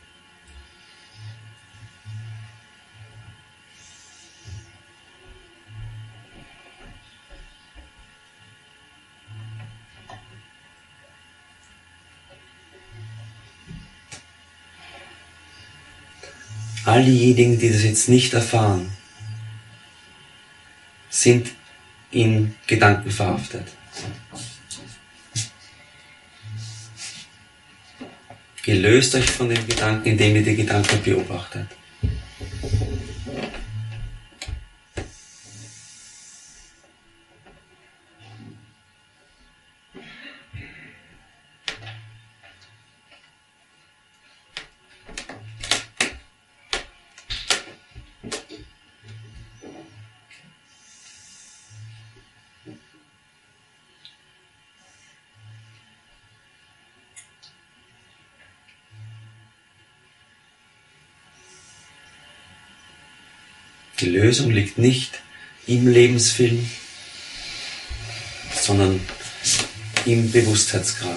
All diejenigen, die das jetzt nicht erfahren, sind in Gedanken verhaftet. Ihr löst euch von den Gedanken, indem ihr die Gedanken beobachtet. Die Lösung liegt nicht im Lebensfilm, sondern im Bewusstheitsgrad.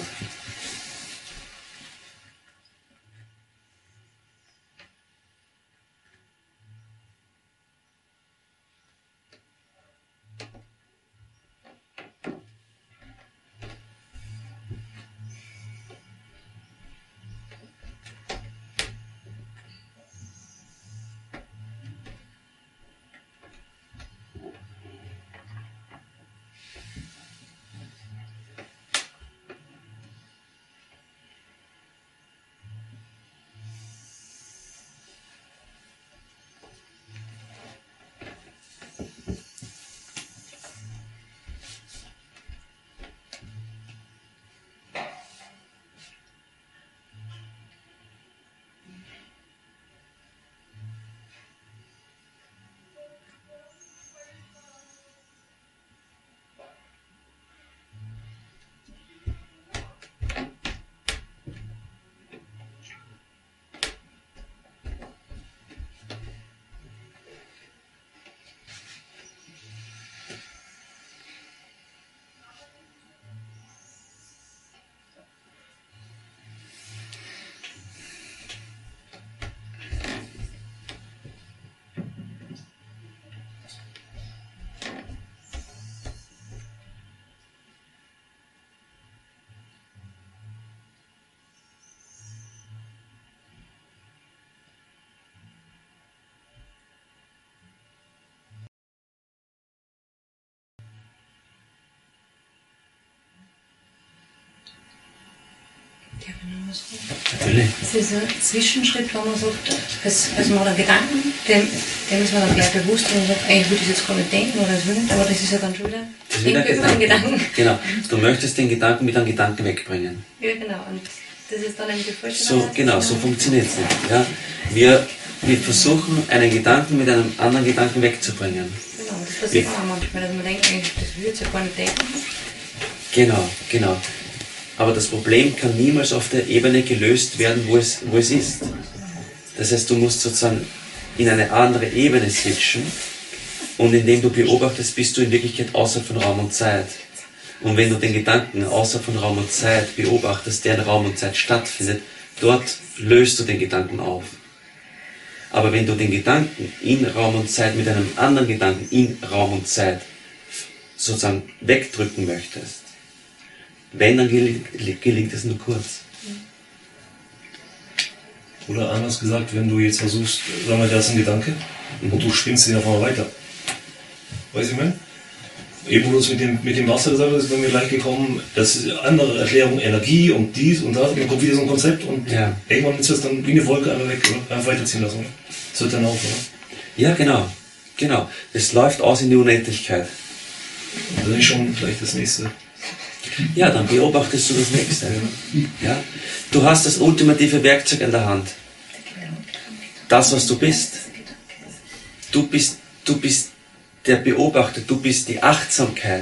Darf ich noch was sagen? Natürlich. Das ist ein Zwischenschritt, wo man sagt, also man hat einen Gedanken, dem ist man dann gleich bewusst und man sagt, ich will das jetzt gar nicht denken oder das will nicht, aber das ist ja dann schon wieder Denken über den Gedanken. Genau, du möchtest den Gedanken mit einem Gedanken wegbringen. Ja, genau, und das ist dann eben die falsche So, genau, so funktioniert es nicht. Ja? Wir versuchen, einen Gedanken mit einem anderen Gedanken wegzubringen. Genau, das passiert auch manchmal, dass man denkt, eigentlich, das will ich jetzt ja gar nicht denken. Genau. Aber das Problem kann niemals auf der Ebene gelöst werden, wo es ist. Das heißt, du musst sozusagen in eine andere Ebene switchen und indem du beobachtest, bist du in Wirklichkeit außerhalb von Raum und Zeit. Und wenn du den Gedanken außerhalb von Raum und Zeit beobachtest, der in Raum und Zeit stattfindet, dort löst du den Gedanken auf. Aber wenn du den Gedanken in Raum und Zeit mit einem anderen Gedanken in Raum und Zeit sozusagen wegdrücken möchtest, dann gelingt es nur kurz. Oder anders gesagt, wenn du jetzt versuchst, sagen wir, da ist ein Gedanke und du spinnst den auf einmal weiter. Weißt du, ich meine? Eben, wo du es mit dem Wasser gesagt hast, ist bei mir gleich gekommen, das ist eine andere Erklärung, Energie und dies und das, und dann kommt wieder so ein Konzept und irgendwann ist das dann wie eine Wolke einmal weg, oder? Einfach weiterziehen lassen, oder? Das hört dann auf, oder? Ja, genau. Das läuft aus in die Unendlichkeit. Das ist schon vielleicht das Nächste. Ja, dann beobachtest du das Nächste. Ja? Du hast das ultimative Werkzeug in der Hand. Das, was du bist. Du bist der Beobachter, du bist die Achtsamkeit.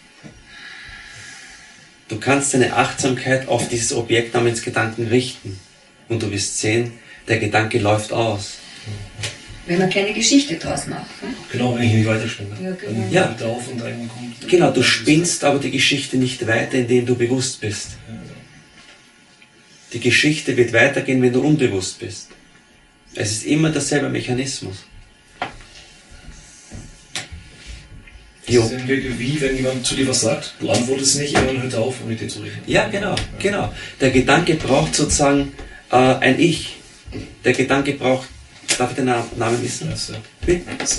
Du kannst deine Achtsamkeit auf dieses Objekt namens Gedanken richten. Und du wirst sehen, der Gedanke läuft aus. Wenn man keine Geschichte draus macht. Ne? Genau, wenn ich nicht weiterspinne. Ja, genau. Ja. Auf und irgendwann kommt. Genau, du spinnst aber die Geschichte nicht weiter, indem du bewusst bist. Die Geschichte wird weitergehen, wenn du unbewusst bist. Es ist immer derselbe Mechanismus. Das ist wie wenn jemand zu dir was sagt, du antwortest nicht, irgendwann hört er auf, um mit dir zu reden. Ja, genau. Der Gedanke braucht sozusagen ein Ich. Der Gedanke braucht, darf ich den Namen wissen? Ja, Sven. Wie?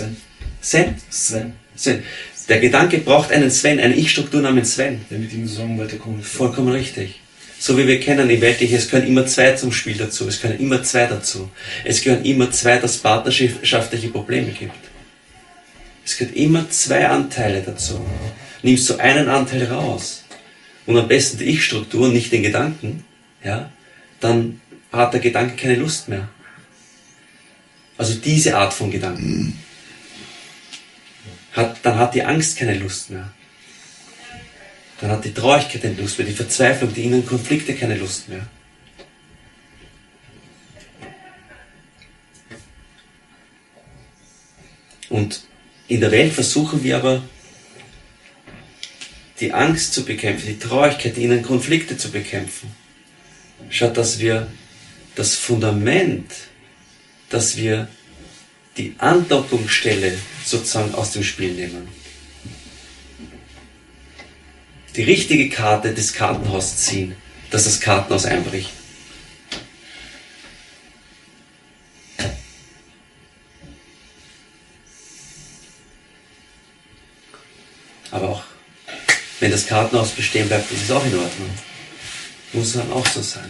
Sven. Der Gedanke braucht einen Sven, eine Ich-Struktur namens Sven. Der mit ihm zusammen weiterkommt. Vollkommen richtig. So wie wir kennen im Weltlichen, es gehören immer zwei zum Spiel dazu, es gehören immer zwei dazu. Es gehören immer zwei, dass es partnerschaftliche Probleme gibt. Es gehört immer zwei Anteile dazu. Nimmst du einen Anteil raus und am besten die Ich-Struktur, nicht den Gedanken, ja, dann hat der Gedanke keine Lust mehr. Also diese Art von Gedanken. Dann hat die Angst keine Lust mehr. Dann hat die Traurigkeit keine Lust mehr, die Verzweiflung, die inneren Konflikte keine Lust mehr. Und in der Welt versuchen wir aber, die Angst zu bekämpfen, die Traurigkeit, die inneren Konflikte zu bekämpfen, statt dass wir das Fundament, dass wir die Andockungsstelle sozusagen aus dem Spiel nehmen. Die richtige Karte des Kartenhauses ziehen, dass das Kartenhaus einbricht. Aber auch wenn das Kartenhaus bestehen bleibt, ist es auch in Ordnung. Muss dann auch so sein.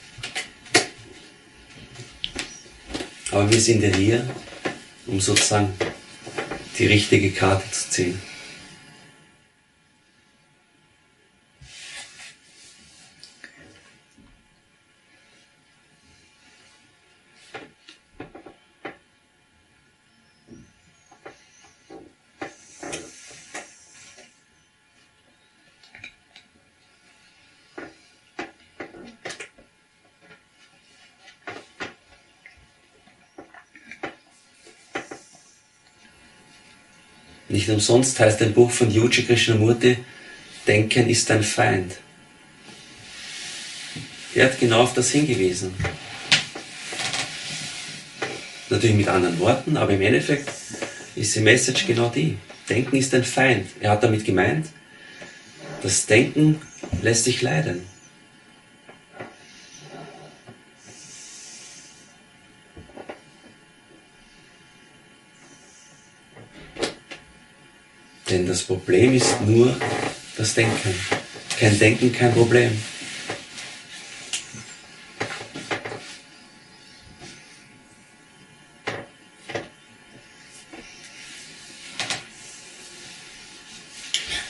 Aber wir sind ja hier, um sozusagen die richtige Karte zu ziehen. Nicht umsonst heißt ein Buch von Yuji Krishnamurti, Denken ist dein Feind. Er hat genau auf das hingewiesen. Natürlich mit anderen Worten, aber im Endeffekt ist die Message genau die. Denken ist ein Feind. Er hat damit gemeint, das Denken lässt sich leiden. Denn das Problem ist nur das Denken. Kein Denken, kein Problem.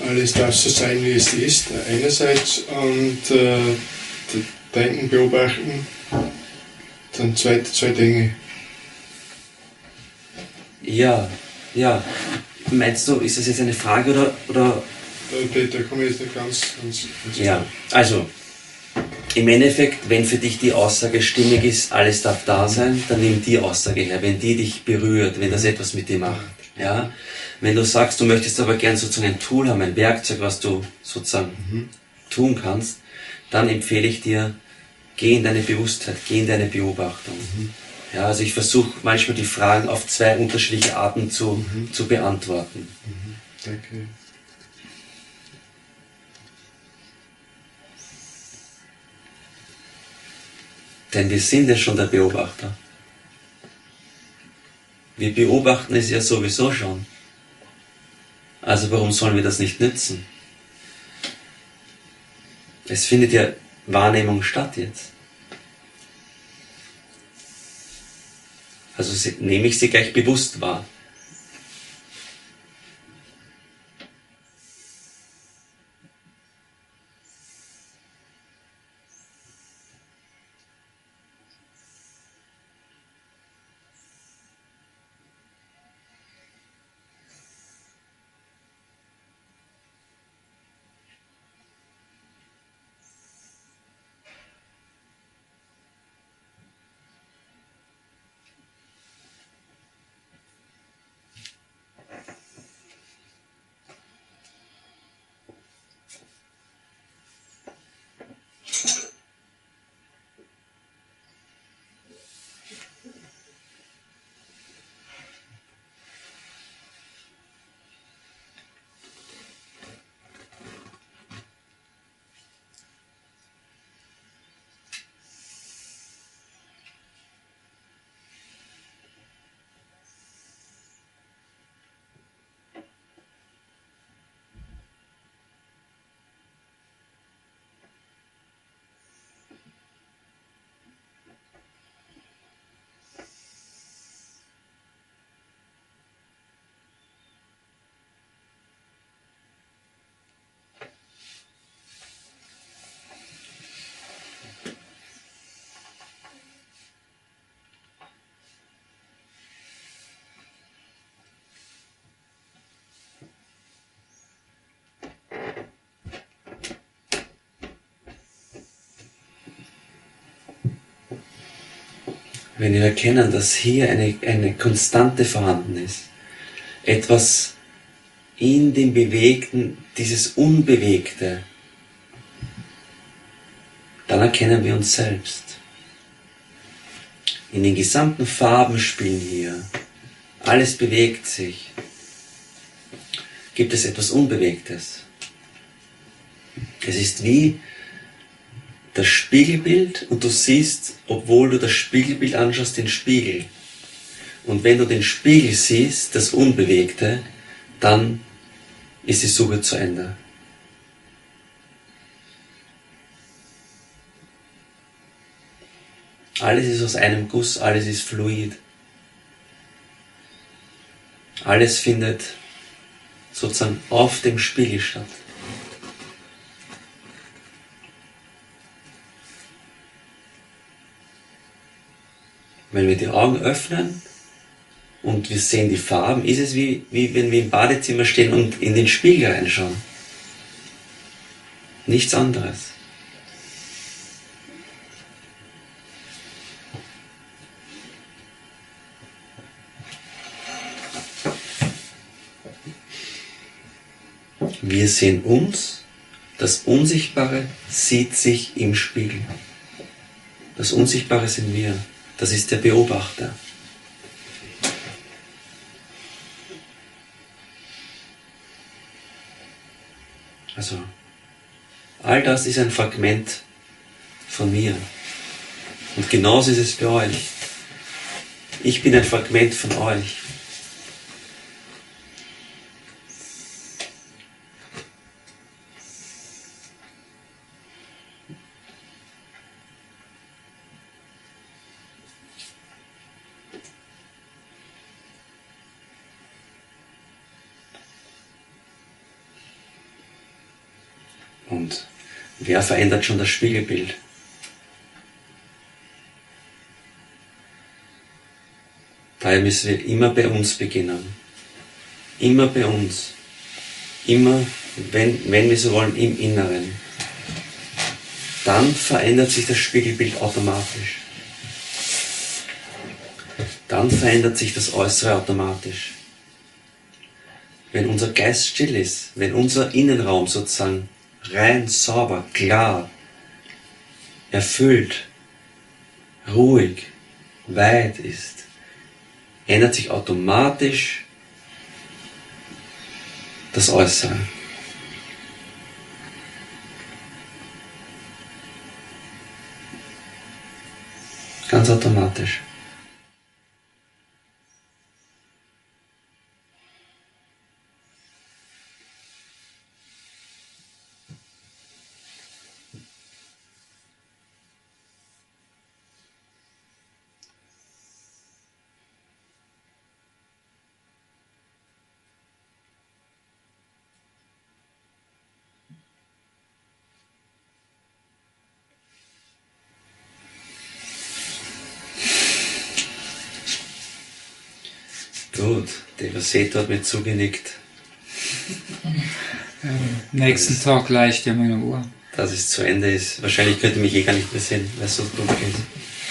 alles darf so sein, wie es ist, einerseits, und Denken, Beobachten, dann zwei Dinge. Ja. Meinst du, ist das jetzt eine Frage oder? Da komme ich jetzt nicht ganz. Ja, also, im Endeffekt, wenn für dich die Aussage stimmig ist, alles darf da sein, dann nimm die Aussage her, wenn die dich berührt, wenn das etwas mit dir macht. Ja? Wenn du sagst, du möchtest aber gern sozusagen ein Tool haben, ein Werkzeug, was du sozusagen tun kannst, dann empfehle ich dir, geh in deine Bewusstheit, geh in deine Beobachtung. Ja, also ich versuche manchmal die Fragen auf zwei unterschiedliche Arten zu beantworten. Danke. Denn wir sind ja schon der Beobachter. Wir beobachten es ja sowieso schon. Also warum sollen wir das nicht nützen? Es findet ja Wahrnehmung statt jetzt. Also nehme ich sie gleich bewusst wahr. Wenn wir erkennen, dass hier eine Konstante vorhanden ist, etwas in dem Bewegten, dieses Unbewegte, dann erkennen wir uns selbst. In den gesamten Farbenspielen hier, alles bewegt sich, gibt es etwas Unbewegtes. Es ist wie das Spiegelbild und du siehst, obwohl du das Spiegelbild anschaust, den Spiegel. Und wenn du den Spiegel siehst, das Unbewegte, dann ist die Suche zu Ende. Alles ist aus einem Guss, alles ist fluid. Alles findet sozusagen auf dem Spiegel statt. Wenn wir die Augen öffnen und wir sehen die Farben, ist es wie wenn wir im Badezimmer stehen und in den Spiegel reinschauen. Nichts anderes. Wir sehen uns, das Unsichtbare sieht sich im Spiegel. Das Unsichtbare sind wir. Das ist der Beobachter. Also, all das ist ein Fragment von mir. Und genauso ist es für euch. Ich bin ein Fragment von euch. Und wer verändert schon das Spiegelbild? Daher müssen wir immer bei uns beginnen. Immer bei uns. Immer, wenn wir so wollen, im Inneren. Dann verändert sich das Spiegelbild automatisch. Dann verändert sich das Äußere automatisch. Wenn unser Geist still ist, wenn unser Innenraum sozusagen rein, sauber, klar, erfüllt, ruhig, weit ist, ändert sich automatisch das Äußere. Ganz automatisch. Gut, der Rosetto hat mir zugenickt. Nächsten Tag leicht ja meine Uhr. Dass es zu Ende ist. Wahrscheinlich könnte mich gar nicht interessieren, weil es so dunkel ist.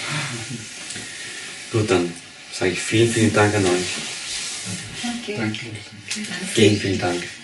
Gut, dann sage ich vielen, vielen Dank an euch. Danke. Vielen, vielen Dank.